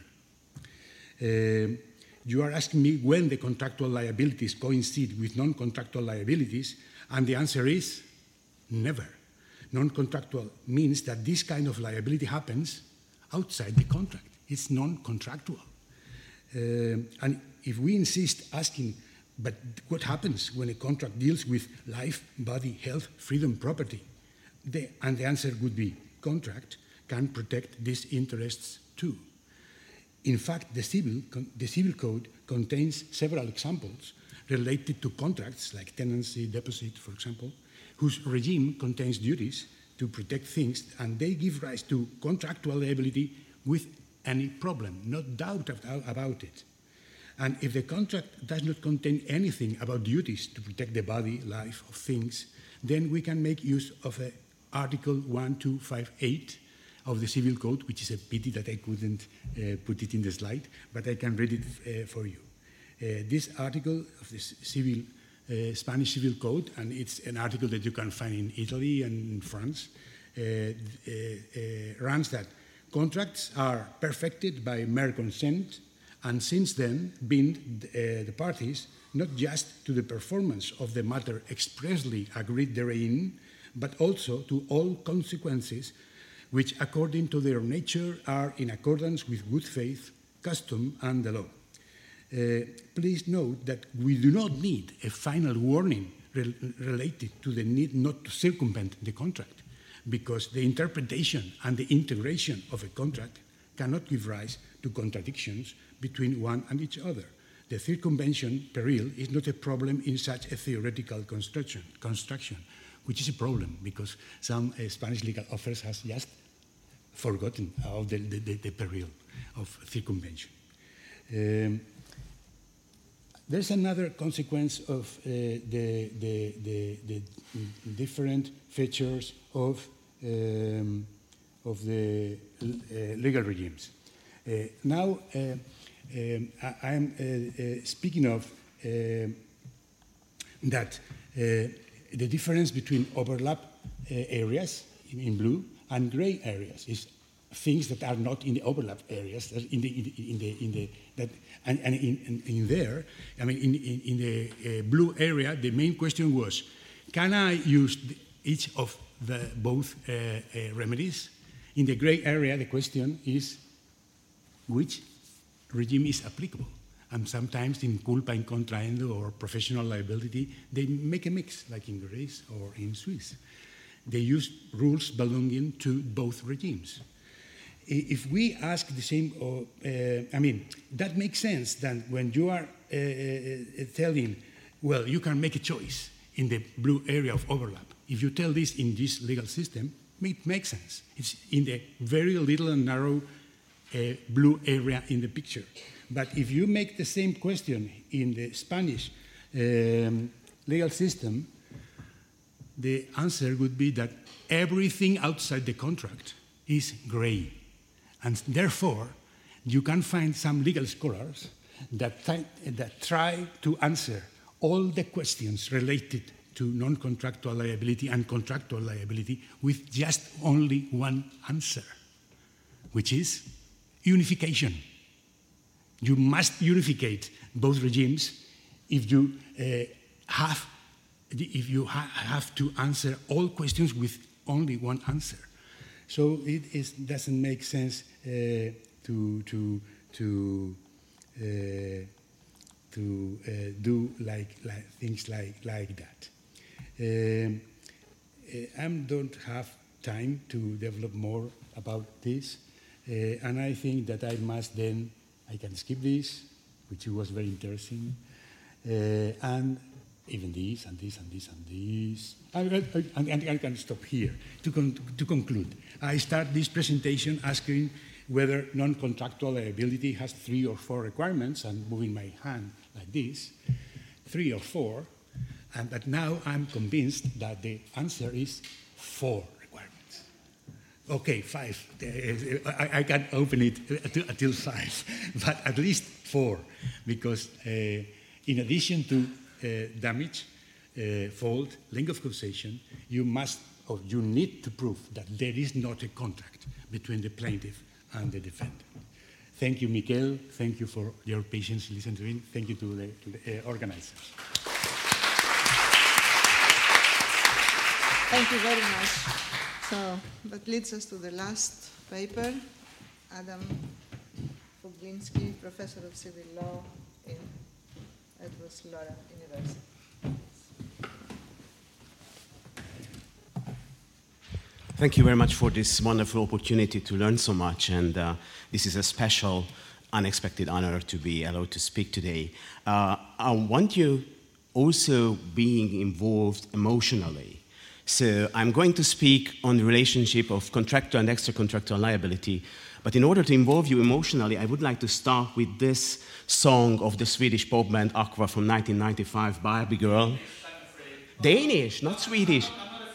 Uh, you are asking me when the contractual liabilities coincide with non-contractual liabilities, and the answer is never. Non-contractual means that this kind of liability happens outside the contract. It's non-contractual. Uh, and if we insist asking, but what happens when a contract deals with life, body, health, freedom, property? The, and the answer would be contract can protect these interests too. In fact, the civil, the civil code contains several examples related to contracts like tenancy, deposit, for example, whose regime contains duties to protect things, and they give rise to contractual liability with any problem, no doubt about it. And if the contract does not contain anything about duties to protect the body, life of things, then we can make use of uh, Article one two five eight of the Civil Code, which is a pity that I couldn't uh, put it in the slide, but I can read it uh, for you. Uh, this article of the civil, uh, Spanish Civil Code, and it's an article that you can find in Italy and in France, uh, uh, uh, runs that contracts are perfected by mere consent, and since then bind uh, the parties not just to the performance of the matter expressly agreed therein, but also to all consequences which, according to their nature, are in accordance with good faith, custom, and the law. Uh, please note that we do not need a final warning re related to the need not to circumvent the contract, because the interpretation and the integration of a contract cannot give rise to contradictions between one and each other. The circumvention peril is not a problem in such a theoretical construction, construction which is a problem because some uh, Spanish legal authors have just forgotten of the, the, the, the peril of circumvention. Um, there's another consequence of uh, the, the, the, the different features of, um, of the uh, legal regimes. Uh, now, uh, um, I am uh, uh, speaking of uh, that uh, the difference between overlap uh, areas in, in blue and gray areas is things that are not in the overlap areas, in the, in the, in the, in the that, and, and in, in, in there, I mean, in, in, in the uh, blue area, the main question was, can I use the, each of the both uh, uh, remedies? In the gray area, the question is, which regime is applicable? And sometimes in culpa in contraendo or professional liability, they make a mix, like in Greece or in Swiss. They use rules belonging to both regimes. If we ask the same, uh, uh, I mean, that makes sense that when you are uh, uh, telling, well, you can make a choice in the blue area of overlap, if you tell this in this legal system, it makes sense. It's in the very little and narrow uh, blue area in the picture. But if you make the same question in the Spanish um, legal system, the answer would be that everything outside the contract is gray. And therefore, you can find some legal scholars that, th that try to answer all the questions related to non-contractual liability and contractual liability with just only one answer, which is unification. You must unificate both regimes if you uh, have if you ha have to answer all questions with only one answer. So it is, doesn't make sense uh, to to to uh, to uh, do like, like things like like that. Um, I don't have time to develop more about this, uh, and I think that I must then, I can skip this, which was very interesting, uh, and even this, and this, and this, and this. I, I, and I can stop here. To, con to conclude, I start this presentation asking whether non-contractual liability has three or four requirements, and moving my hand like this, three or four. And, but now I'm convinced that the answer is four requirements. Okay, five. Uh, I, I can open it until five, but at least four, because uh, in addition to uh, damage, uh, fault, length of causation, you must or you need to prove that there is not a contract between the plaintiff and the defendant. Thank you, Miquel. Thank you for your patience listening to me. Thank you to the, to the uh, organizers. Thank you very much. So that leads us to the last paper. Adam Fuglinsky, Professor of Civil Law in Edwards Laura University. Thank you very much for this wonderful opportunity to learn so much, and uh, this is a special, unexpected honor to be allowed to speak today. Uh, I want you also being involved emotionally. So I'm going to speak on the relationship of contractual and extra-contractual liability, but in order to involve you emotionally, I would like to start with this song of the Swedish pop band Aqua from nineteen ninety-five, Barbie Girl. Danish, not Swedish.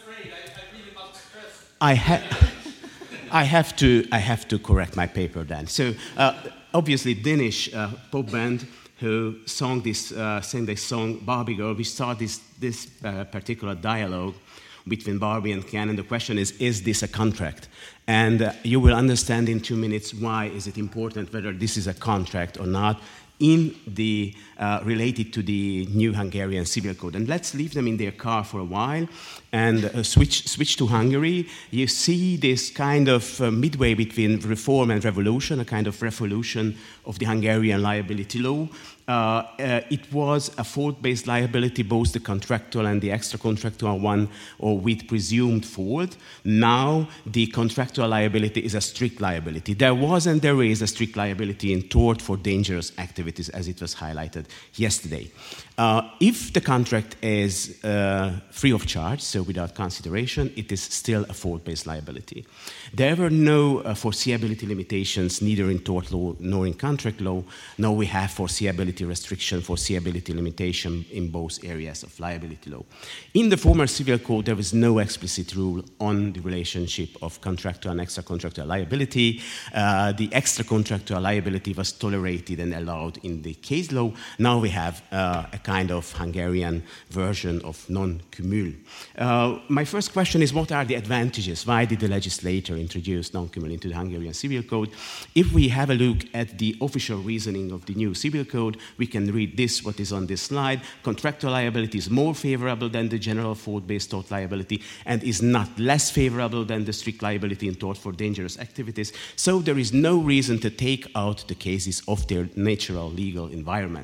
I, ha I, have to, I have to correct my paper then. So uh, obviously Danish uh, pop band who sang this, uh, sang this song Barbie Girl. We start this, this uh, particular dialogue between Barbie and Ken, and the question is, is this a contract? And uh, you will understand in two minutes why is it important whether this is a contract or not in the, uh, related to the new Hungarian Civil Code. And let's leave them in their car for a while and uh, switch, switch to Hungary. You see this kind of uh, midway between reform and revolution, a kind of revolution of the Hungarian liability law. Uh, uh, it was a fault-based liability, both the contractual and the extra-contractual one, or with presumed fault. Now, the contractual liability is a strict liability. There was and there is a strict liability in tort for dangerous activities, as it was highlighted yesterday. Uh, if the contract is uh, free of charge, so without consideration, it is still a fault-based liability. There were no uh, foreseeability limitations, neither in tort law nor in contract law. Now we have foreseeability restriction, foreseeability limitation in both areas of liability law. In the former Civil Code, there was no explicit rule on the relationship of contractual and extra-contractual liability. Uh, the extra-contractual liability was tolerated and allowed in the case law. Now we have uh, a kind of Hungarian version of non-cumul. Uh, my first question is, what are the advantages? Why did the legislator introduce non-cumul into the Hungarian Civil Code? If we have a look at the official reasoning of the new Civil Code, we can read this, what is on this slide. Contractual liability is more favorable than the general fault-based tort liability and is not less favorable than the strict liability in tort for dangerous activities. So there is no reason to take out the cases of their natural legal environment.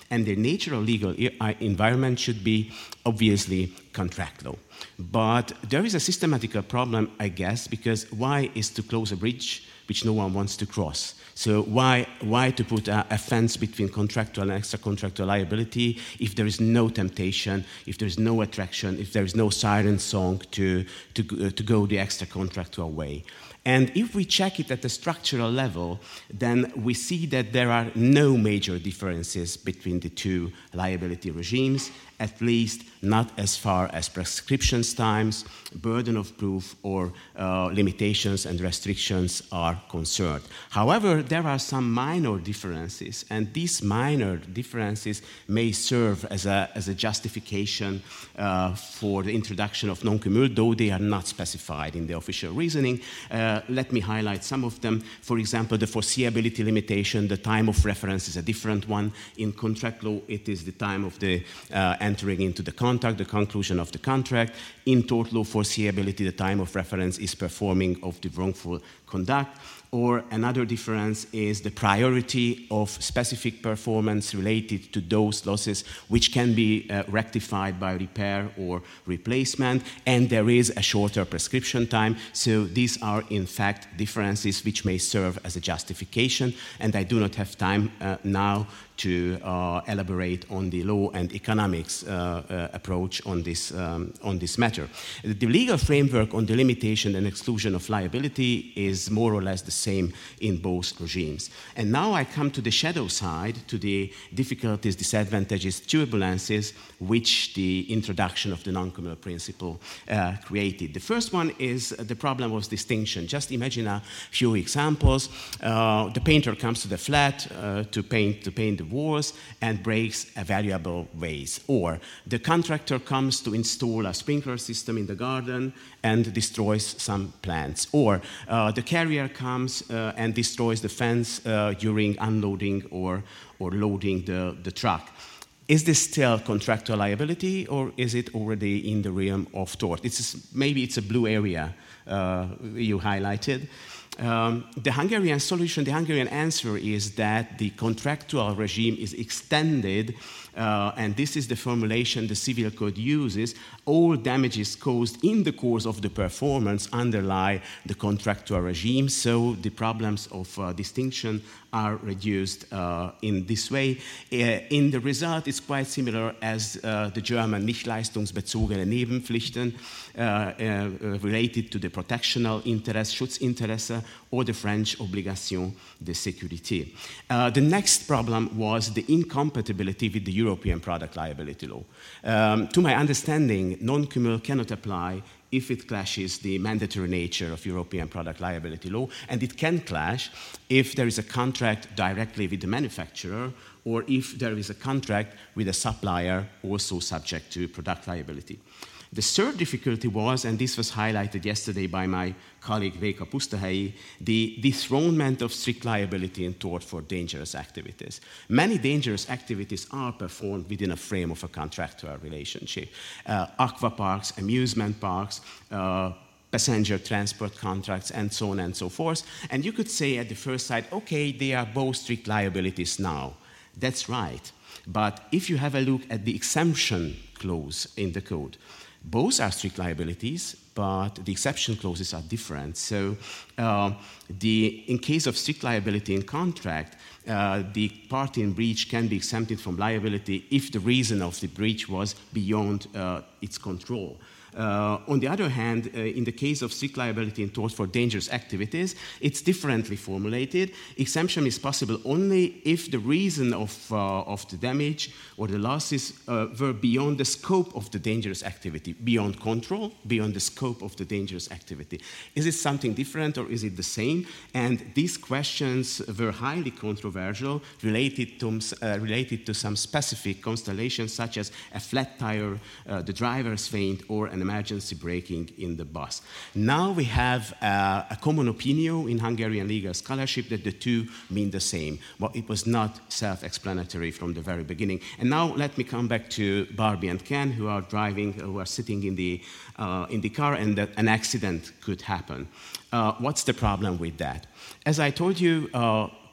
and the natural legal environment should be obviously contract law. But there is a systematical problem, I guess, because why is to close a bridge which no one wants to cross? So why, why to put a, a fence between contractual and extra-contractual liability if there is no temptation, if there is no attraction, if there is no siren song to, to, uh, to go the extra-contractual way? And if we check it at the structural level, then we see that there are no major differences between the two liability regimes, at least not as far as prescription times, burden of proof, or uh, limitations and restrictions are concerned. However, there are some minor differences, and these minor differences may serve as a, as a justification uh, for the introduction of non-cumul, though they are not specified in the official reasoning. Uh, let me highlight some of them. For example, the foreseeability limitation, the time of reference is a different one. In contract law, it is the time of the uh, entering into the contract, the conclusion of the contract. In tort law, foreseeability, the time of reference is performing of the wrongful conduct. Or another difference is the priority of specific performance related to those losses which can be uh, rectified by repair or replacement, and there is a shorter prescription time. So these are in fact differences which may serve as a justification, and I do not have time uh, now to uh, elaborate on the law and economics uh, uh, approach on this, um, on this matter. The legal framework on the limitation and exclusion of liability is more or less the same in both regimes. And now I come to the shadow side, to the difficulties, disadvantages, turbulences which the introduction of the non-cumul principle uh, created. The first one is the problem of distinction. Just imagine a few examples. Uh, the painter comes to the flat uh, to paint, to paint the walls and breaks a valuable vase. Or the contractor comes to install a sprinkler system in the garden and destroys some plants. Or uh, the carrier comes uh, and destroys the fence uh, during unloading or, or loading the, the truck. Is this still contractual liability, or is it already in the realm of tort? It's, maybe it's a blue area uh, you highlighted. Um, the Hungarian solution, the Hungarian answer is that the contractual regime is extended, uh, and this is the formulation the Civil Code uses. All damages caused in the course of the performance underlie the contractual regime, so the problems of uh, distinction are reduced uh, in this way. Uh, in the result, it's quite similar as uh, the German nicht leistungsbezogene Nebenpflichten uh, uh, related to the protectional interest, Schutzinteresse, or the French obligation de sécurité. Uh, the next problem was the incompatibility with the European product liability law. Um, to my understanding, non-cumul cannot apply if it clashes the mandatory nature of European product liability law, and it can clash if there is a contract directly with the manufacturer or if there is a contract with a supplier also subject to product liability. The third difficulty was, and this was highlighted yesterday by my colleague Réka Pusztahelyi, the dethronement of strict liability in tort for dangerous activities. Many dangerous activities are performed within a frame of a contractual relationship. Uh, aqua parks, amusement parks, uh, passenger transport contracts, and so on and so forth. And you could say at the first sight, okay, they are both strict liabilities now. That's right. But if you have a look at the exemption clause in the code, both are strict liabilities, but the exception clauses are different. So uh, the, in case of strict liability in contract, uh, the party in breach can be exempted from liability if the reason of the breach was beyond uh, its control. Uh, on the other hand, uh, in the case of strict liability in tort for dangerous activities, it's differently formulated. Exemption is possible only if the reason of, uh, of the damage or the losses uh, were beyond the scope of the dangerous activity, beyond control, beyond the scope of the dangerous activity. Is it something different or is it the same? And these questions were highly controversial, related to, uh, related to some specific constellations such as a flat tire, uh, the driver's faint, or an emergency braking in the bus. Now we have uh, a common opinion in Hungarian legal scholarship that the two mean the same. But it was not self-explanatory from the very beginning. And now let me come back to Barbie and Ken, who are driving, who are sitting in the, uh, in the car, and that an accident could happen. Uh, what's the problem with that? As I told you, uh,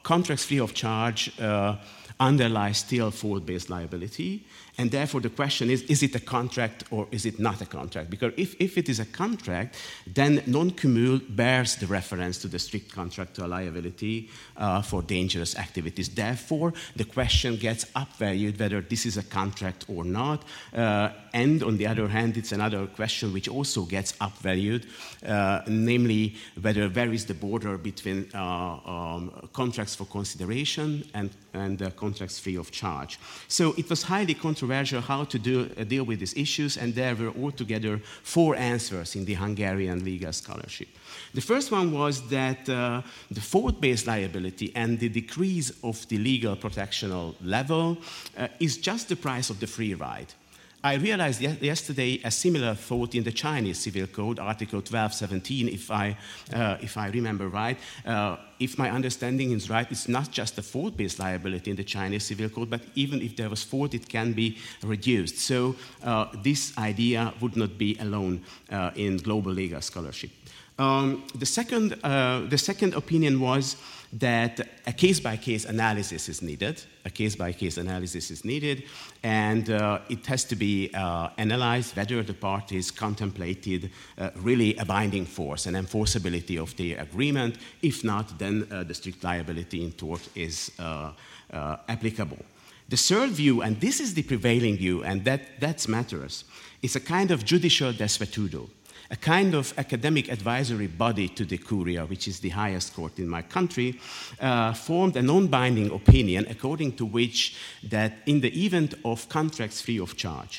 contracts free of charge uh, underlies still fault-based liability. And therefore, the question is, is it a contract or is it not a contract? Because if, if it is a contract, then non-cumul bears the reference to the strict contractual liability uh, for dangerous activities. Therefore, the question gets upvalued whether this is a contract or not. Uh, and on the other hand, it's another question which also gets upvalued, uh, namely whether where is the border between uh, um, contracts for consideration and, and uh, contracts free of charge. So it was highly controversial how to do, uh, deal with these issues, and there were altogether four answers in the Hungarian legal scholarship. The first one was that uh, the fault-based liability and the decrease of the legal protectional level uh, is just the price of the free ride. I realized ye yesterday a similar thought in the Chinese Civil Code, Article twelve seventeen, if I, uh, if I remember right. Uh, if my understanding is right, it's not just a fault-based liability in the Chinese Civil Code, but even if there was fault, it can be reduced. So uh, this idea would not be alone uh, in global legal scholarship. Um, the, second, uh, the second opinion was that a case-by-case analysis is needed. A case-by-case analysis is needed, and uh, it has to be uh, analyzed whether the parties contemplated uh, really a binding force and enforceability of the agreement. If not, then uh, the strict liability in tort is uh, uh, applicable. The third view, and this is the prevailing view, and that that's matters, is a kind of judicial desvetudo, a kind of academic advisory body to the Curia, which is the highest court in my country, uh, formed a non-binding opinion according to which that in the event of contracts free of charge,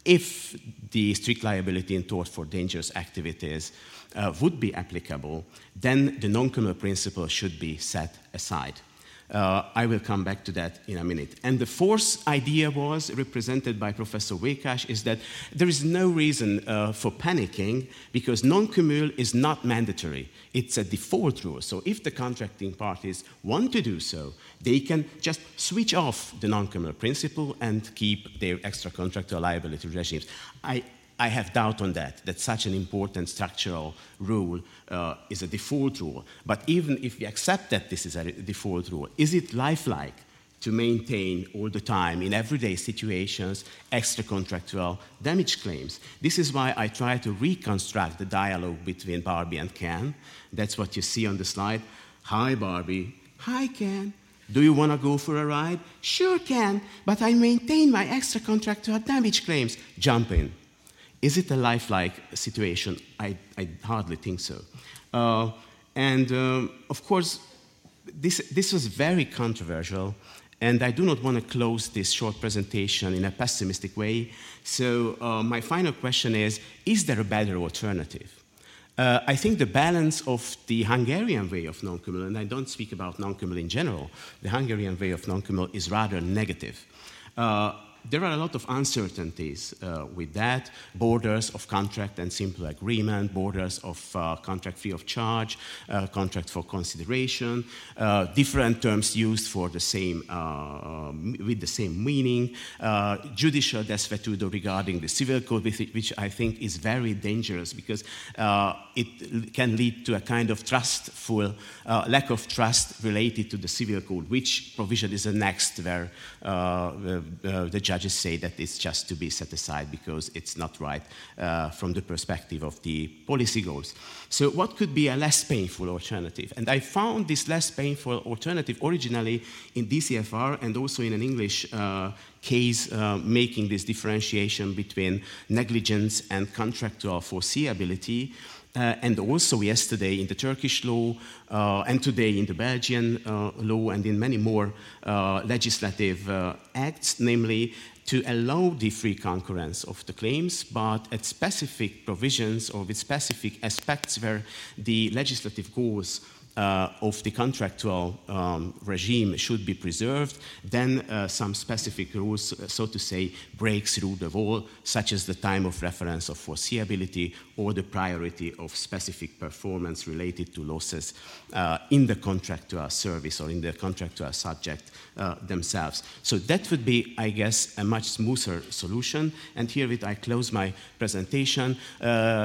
if the strict liability in tort for dangerous activities uh, would be applicable, then the non-cumul principle should be set aside. Uh, I will come back to that in a minute. And the fourth idea was, represented by Professor Vékás, is that there is no reason uh, for panicking because non-cumul is not mandatory. It's a default rule. So if the contracting parties want to do so, they can just switch off the non-cumul principle and keep their extra-contractual liability regimes. I, I have doubt on that, that such an important structural rule uh, is a default rule. But even if we accept that this is a default rule, is it lifelike to maintain all the time, in everyday situations, extra-contractual damage claims? This is why I try to reconstruct the dialogue between Barbie and Ken. That's what you see on the slide. Hi, Barbie. Hi, Ken. Do you want to go for a ride? Sure, Ken, but I maintain my extra-contractual damage claims. Jump in. Is it a lifelike situation? I, I hardly think so. Uh, and um, of course, this, this was very controversial, and I do not want to close this short presentation in a pessimistic way. So uh, my final question is, is there a better alternative? Uh, I think the balance of the Hungarian way of non-cumul, and I don't speak about non-cumul in general, the Hungarian way of non-cumul is rather negative. Uh, There are a lot of uncertainties uh, with that, borders of contract and simple agreement, borders of uh, contract free of charge, uh, contract for consideration, uh, different terms used for the same, uh, with the same meaning, uh, judicial desvetudo regarding the civil code, which I think is very dangerous because uh, it can lead to a kind of trustful, uh, lack of trust related to the civil code, which provision is the next where uh, the, uh, the judges say that it's just to be set aside because it's not right uh, from the perspective of the policy goals. So what could be a less painful alternative? And I found this less painful alternative originally in D C F R and also in an English uh, case uh, making this differentiation between negligence and contractual foreseeability. Uh, and also yesterday in the Turkish law, uh, and today in the Belgian uh, law, and in many more uh, legislative uh, acts, namely to allow the free concurrence of the claims, but at specific provisions or with specific aspects where the legislative goals Uh, of the contractual um, regime should be preserved, then uh, some specific rules, so to say, break through the wall, such as the time of reference of foreseeability or the priority of specific performance related to losses uh, in the contractual service or in the contractual subject uh, themselves. So that would be, I guess, a much smoother solution. And herewith I close my presentation. Uh,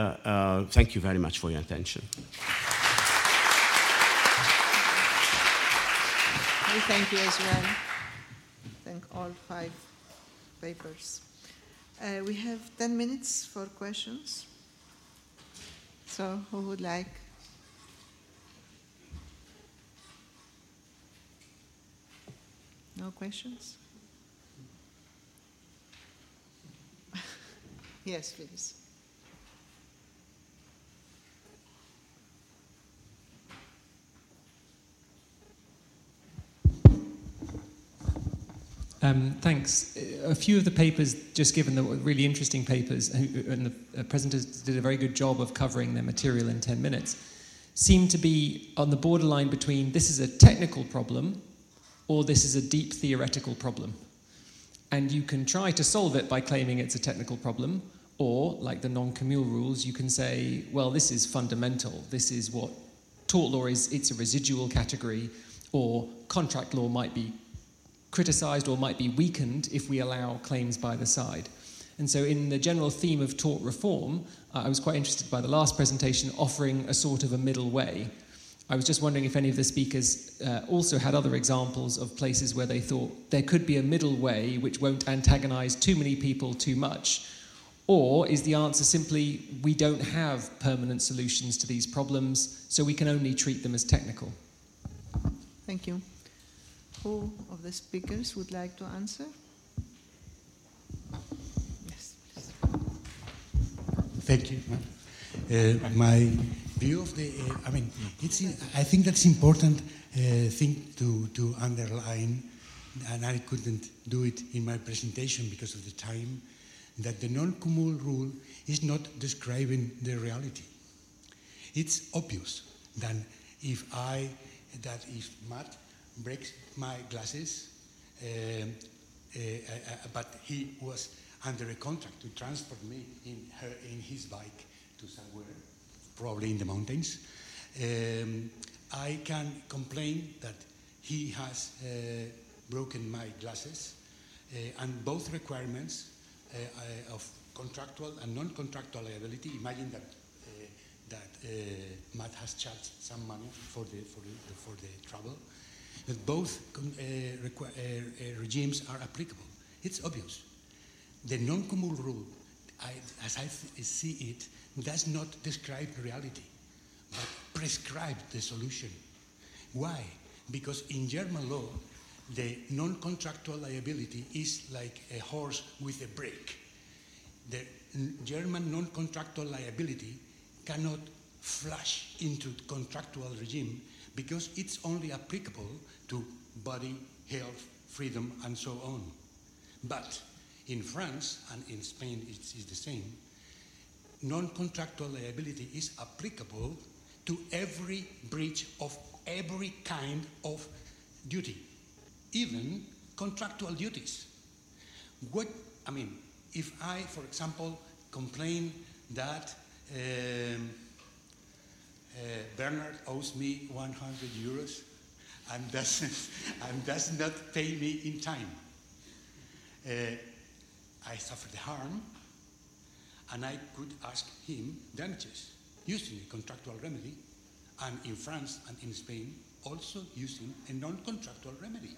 uh, thank you very much for your attention. We thank you as well. Thank all five papers. Uh, we have ten minutes for questions. So who would like? No questions? Yes, please. Um, thanks. A few of the papers just given, the really interesting papers, and the presenters did a very good job of covering their material in ten minutes, seem to be on the borderline between this is a technical problem or this is a deep theoretical problem. And you can try to solve it by claiming it's a technical problem, or, like the non-communal rules, you can say, well, this is fundamental. This is what tort law is. It's a residual category, or contract law might be criticised or might be weakened if we allow claims by the side. And so in the general theme of tort reform, uh, I was quite interested by the last presentation offering a sort of a middle way. I was just wondering if any of the speakers uh, also had other examples of places where they thought there could be a middle way which won't antagonise too many people too much, or is the answer simply we don't have permanent solutions to these problems, so we can only treat them as technical? Thank you. Who of the speakers would like to answer? Yes, please. Thank you. Uh, my view of the, uh, I mean, it's. I think that's important uh, thing to, to underline, and I couldn't do it in my presentation because of the time, that the non-cumul rule is not describing the reality. It's obvious that if I, that if Matt breaks my glasses, uh, uh, uh, but he was under a contract to transport me in, her, in his bike to somewhere, probably in the mountains, um, I can complain that he has uh, broken my glasses, uh, and both requirements uh, uh, of contractual and non-contractual liability. Imagine that uh, that uh, Matt has charged some money for the for the, for the travel. That both uh, uh, uh, regimes are applicable. It's obvious. The non-cumul rule, I, as I see it, does not describe reality, but prescribe the solution. Why? Because in German law, the non-contractual liability is like a horse with a brake. The German non-contractual liability cannot flash into contractual regime because it's only applicable to body, health, freedom, and so on. But in France and in Spain, it's, it's the same. Non-contractual liability is applicable to every breach of every kind of duty, even contractual duties. What, I mean, if I, for example, complain that um, uh, Bernard owes me one hundred euros and doesn't and does not pay me in time, uh, I suffer the harm, and I could ask him damages using a contractual remedy, and in France and in Spain also using a non-contractual remedy.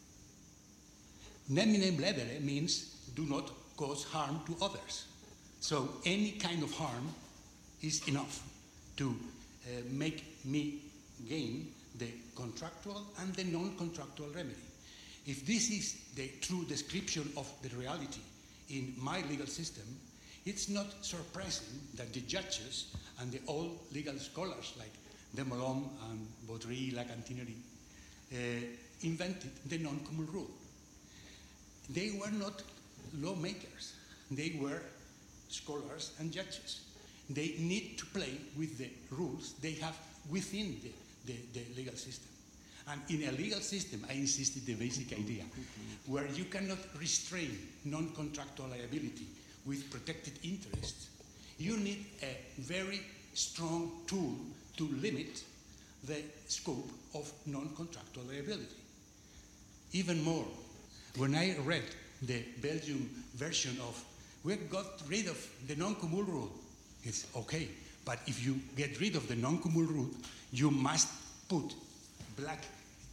Neminem ledere means do not cause harm to others. So any kind of harm is enough to uh, make me gain the contractual and the non-contractual remedy. If this is the true description of the reality in my legal system, it's not surprising that the judges and the old legal scholars like Demolon and Baudry, Lacantineri, uh, invented the non-cumul rule. They were not lawmakers. They were scholars and judges. They need to play with the rules they have within the, the, the legal system. And in a legal system, I insisted the basic idea, where you cannot restrain non-contractual liability with protected interests, you need a very strong tool to limit the scope of non-contractual liability. Even more, when I read the Belgium version of, we got rid of the non-cumul rule, it's okay, but if you get rid of the non-cumul rule, you must put black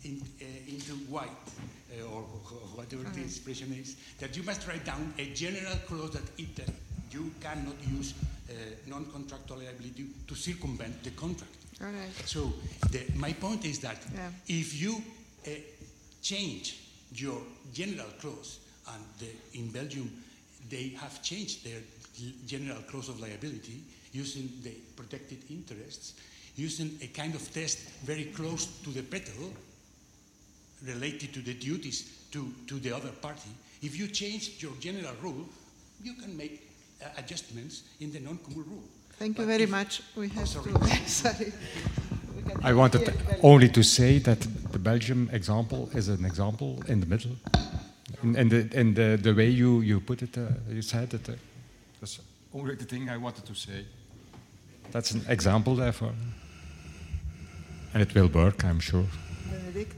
in, uh, into white, uh, or, or whatever the expression is, that you must write down a general clause that, it, that you cannot use uh, non-contractual liability to circumvent the contract. All right. So the, my point is that Yeah. if you uh, change your general clause, and the, in Belgium they have changed their general clause of liability using the protected interests, using a kind of test very close to the petal, related to the duties to, to the other party. If you change your general rule, you can make uh, adjustments in the non-common rule. Thank But you very if, much. We have oh, sorry. to. Sorry. We can I wanted hear very only to say that the Belgium example is an example in the middle. And, and, the, and the, the way you, you put it, uh, you said it, uh, that's only the thing I wanted to say. That's an example, therefore. And it will work, I'm sure. Benedict.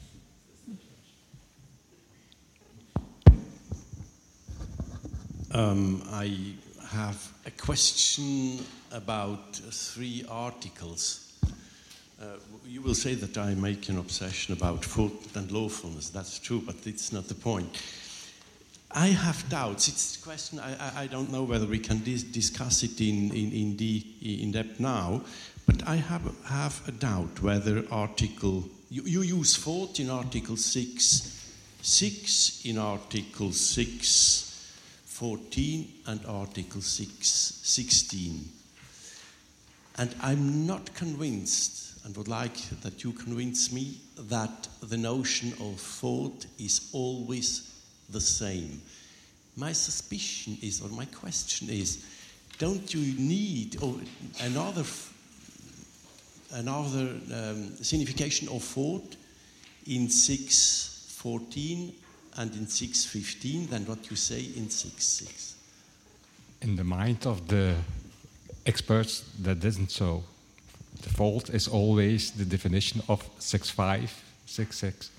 Um, I have a question about three articles. Uh, you will say that I make an obsession about fault and lawfulness. That's true, but it's not the point. I have doubts. It's a question, I, I, I don't know whether we can dis discuss it in, in, in, de in depth now, but I have, have a doubt whether Article, you, you use fault in Article six, six in Article six, fourteen and Article six, sixteen. And I'm not convinced, and would like that you convince me, that the notion of fault is always the same. My suspicion is, or my question is, don't you need or another, another um, signification of fault in six fourteen and in six fifteen than what you say in six six? In the mind of the experts, that isn't so. The fault is always the definition of six five, six six.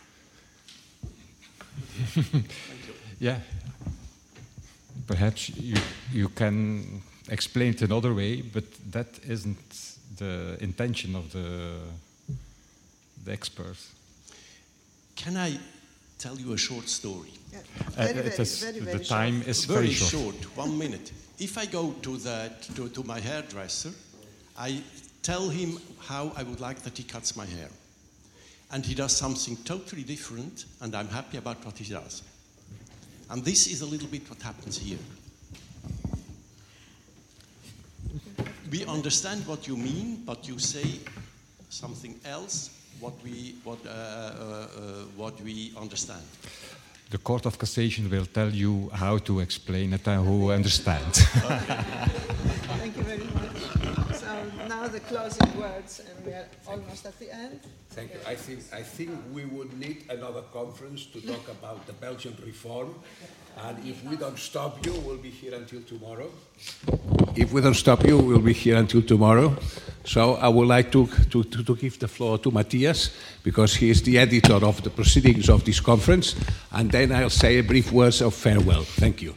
Yeah. Perhaps you, you can explain it another way, but that isn't the intention of the, the experts. Can I tell you a short story? Yeah. Uh, Very, it very, is, very, the very time short. is Very, very short. short, one minute. If I go to, that, to, to my hairdresser, I tell him how I would like that he cuts my hair. And he does something totally different, and I'm happy about what he does. And this is a little bit what happens here. We understand what you mean, but you say something else what we, what, uh, uh, uh, what we understand. The Court of Cassation will tell you how to explain it and who understand. Thank you very much. So now the closing words, and we are almost at the end. Thank you. I think, I think we would need another conference to talk about the Belgian reform. And if we don't stop you, we'll be here until tomorrow. If we don't stop you, we'll be here until tomorrow. So I would like to, to, to, to give the floor to Matthias, because he is the editor of the proceedings of this conference. And then I'll say a brief words of farewell. Thank you.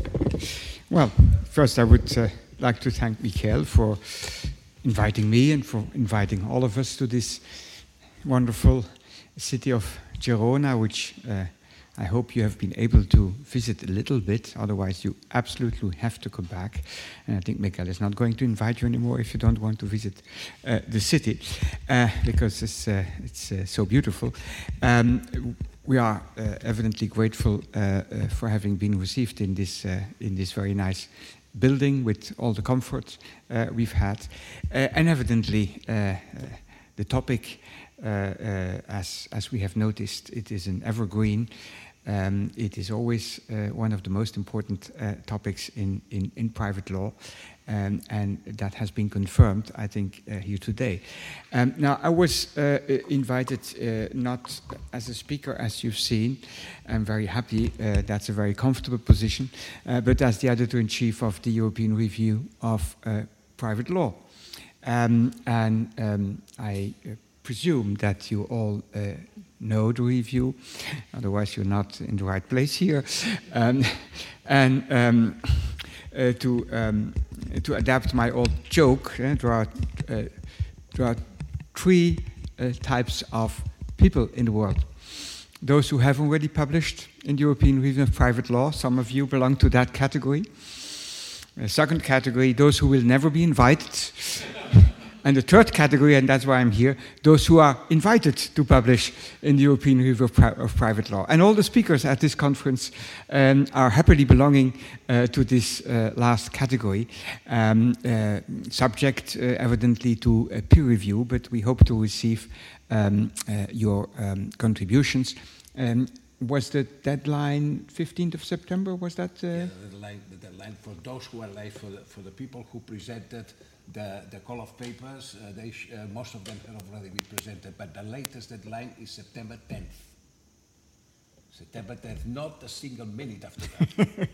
Well, first I would uh, like to thank Michael for inviting me and for inviting all of us to this wonderful city of Girona, which uh, I hope you have been able to visit a little bit. Otherwise, you absolutely have to come back. And I think Michael is not going to invite you anymore if you don't want to visit uh, the city, uh, because it's, uh, it's uh, so beautiful. Um, we are uh, evidently grateful uh, uh, for having been received in this, uh, in this very nice building with all the comfort uh, we've had. Uh, and evidently, uh, uh, the topic, uh, uh, as, as we have noticed, it is an evergreen. Um, it is always uh, one of the most important uh, topics in, in, in private law, um, and that has been confirmed, I think, uh, here today. Um, now, I was uh, invited uh, not as a speaker, as you've seen. I'm very happy. Uh, that's a very comfortable position, uh, but as the editor-in-chief of the European Review of uh, Private Law. Um, and um, I uh, presume that you all uh, know the review, otherwise you're not in the right place here. Um, and um, uh, to, um, to adapt my old joke, uh, there, are, uh, there are three uh, types of people in the world. Those who have already published in the European Review of Private Law, some of you belong to that category. The second category, those who will never be invited. And the third category, and that's why I'm here, those who are invited to publish in the European Review of, Pri of Private Law. And all the speakers at this conference um, are happily belonging uh, to this uh, last category, um, uh, subject uh, evidently to a peer review, but we hope to receive um, uh, your um, contributions. Um, was the deadline fifteenth of September? Was that? Uh... Yeah, the deadline, the deadline for those who are late, for the, for the people who presented the, the call of papers, uh, they sh uh, most of them have already been presented, but the latest deadline is September tenth. September tenth, not a single minute after that.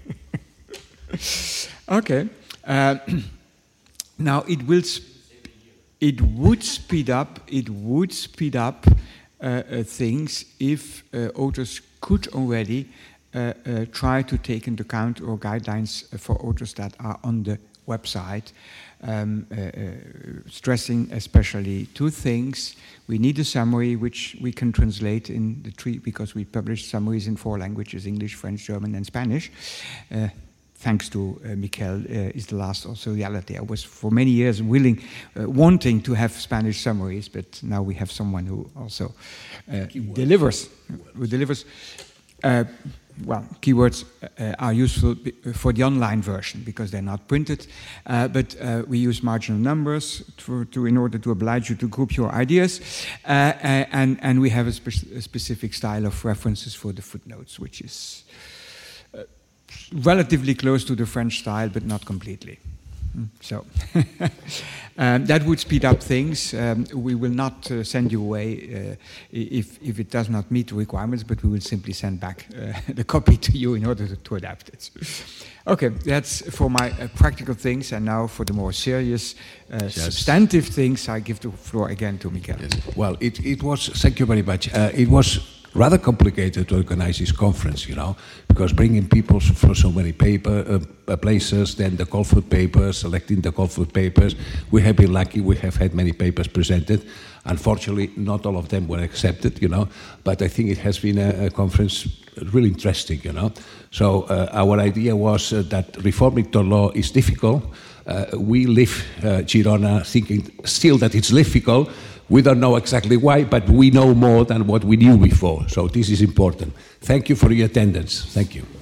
Okay. Uh, now it will. It would speed up. It would speed up uh, uh, things if uh, authors could already uh, uh, try to take into account or guidelines for authors that are on the website, um, uh, uh, stressing especially two things. We need a summary which we can translate in the three, because we publish summaries in four languages: English, French, German, and Spanish. Uh, thanks to uh, Michael, uh, is the last also reality. I was for many years willing, uh, wanting to have Spanish summaries, but now we have someone who also uh, delivers. Who delivers. Uh, well, keywords uh, are useful for the online version because they're not printed, uh, but uh, we use marginal numbers to, to, in order to oblige you to group your ideas, uh, uh, and, and we have a, spe a specific style of references for the footnotes, which is uh, relatively close to the French style, but not completely. So um, that would speed up things. Um, we will not uh, send you away uh, if, if it does not meet the requirements, but we will simply send back uh, the copy to you in order to, to adapt it. Okay, that's for my uh, practical things, and now for the more serious, uh, yes. substantive things, I give the floor again to Michael. Yes. Well, it, it was, thank you very much. Uh, it was rather complicated to organize this conference, you know, because bringing people for so many paper uh, places, then the call for papers, selecting the call for papers. We have been lucky, we have had many papers presented. Unfortunately, not all of them were accepted, you know, but I think it has been a, a conference really interesting, you know. So uh, our idea was uh, that reforming tort law is difficult. Uh, we leave uh, Girona thinking still that it's difficult. We don't know exactly why, but we know more than what we knew before. So this is important. Thank you for your attendance. Thank you.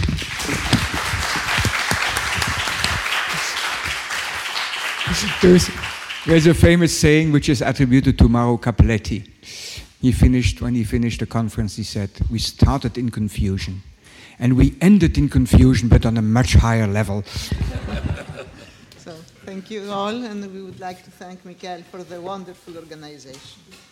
There's, there's a famous saying which is attributed to Mauro Cappelletti. He finished, when he finished the conference, he said, "We started in confusion, and we ended in confusion, but on a much higher level." So thank you all, and we would like to thank Michael for the wonderful organization.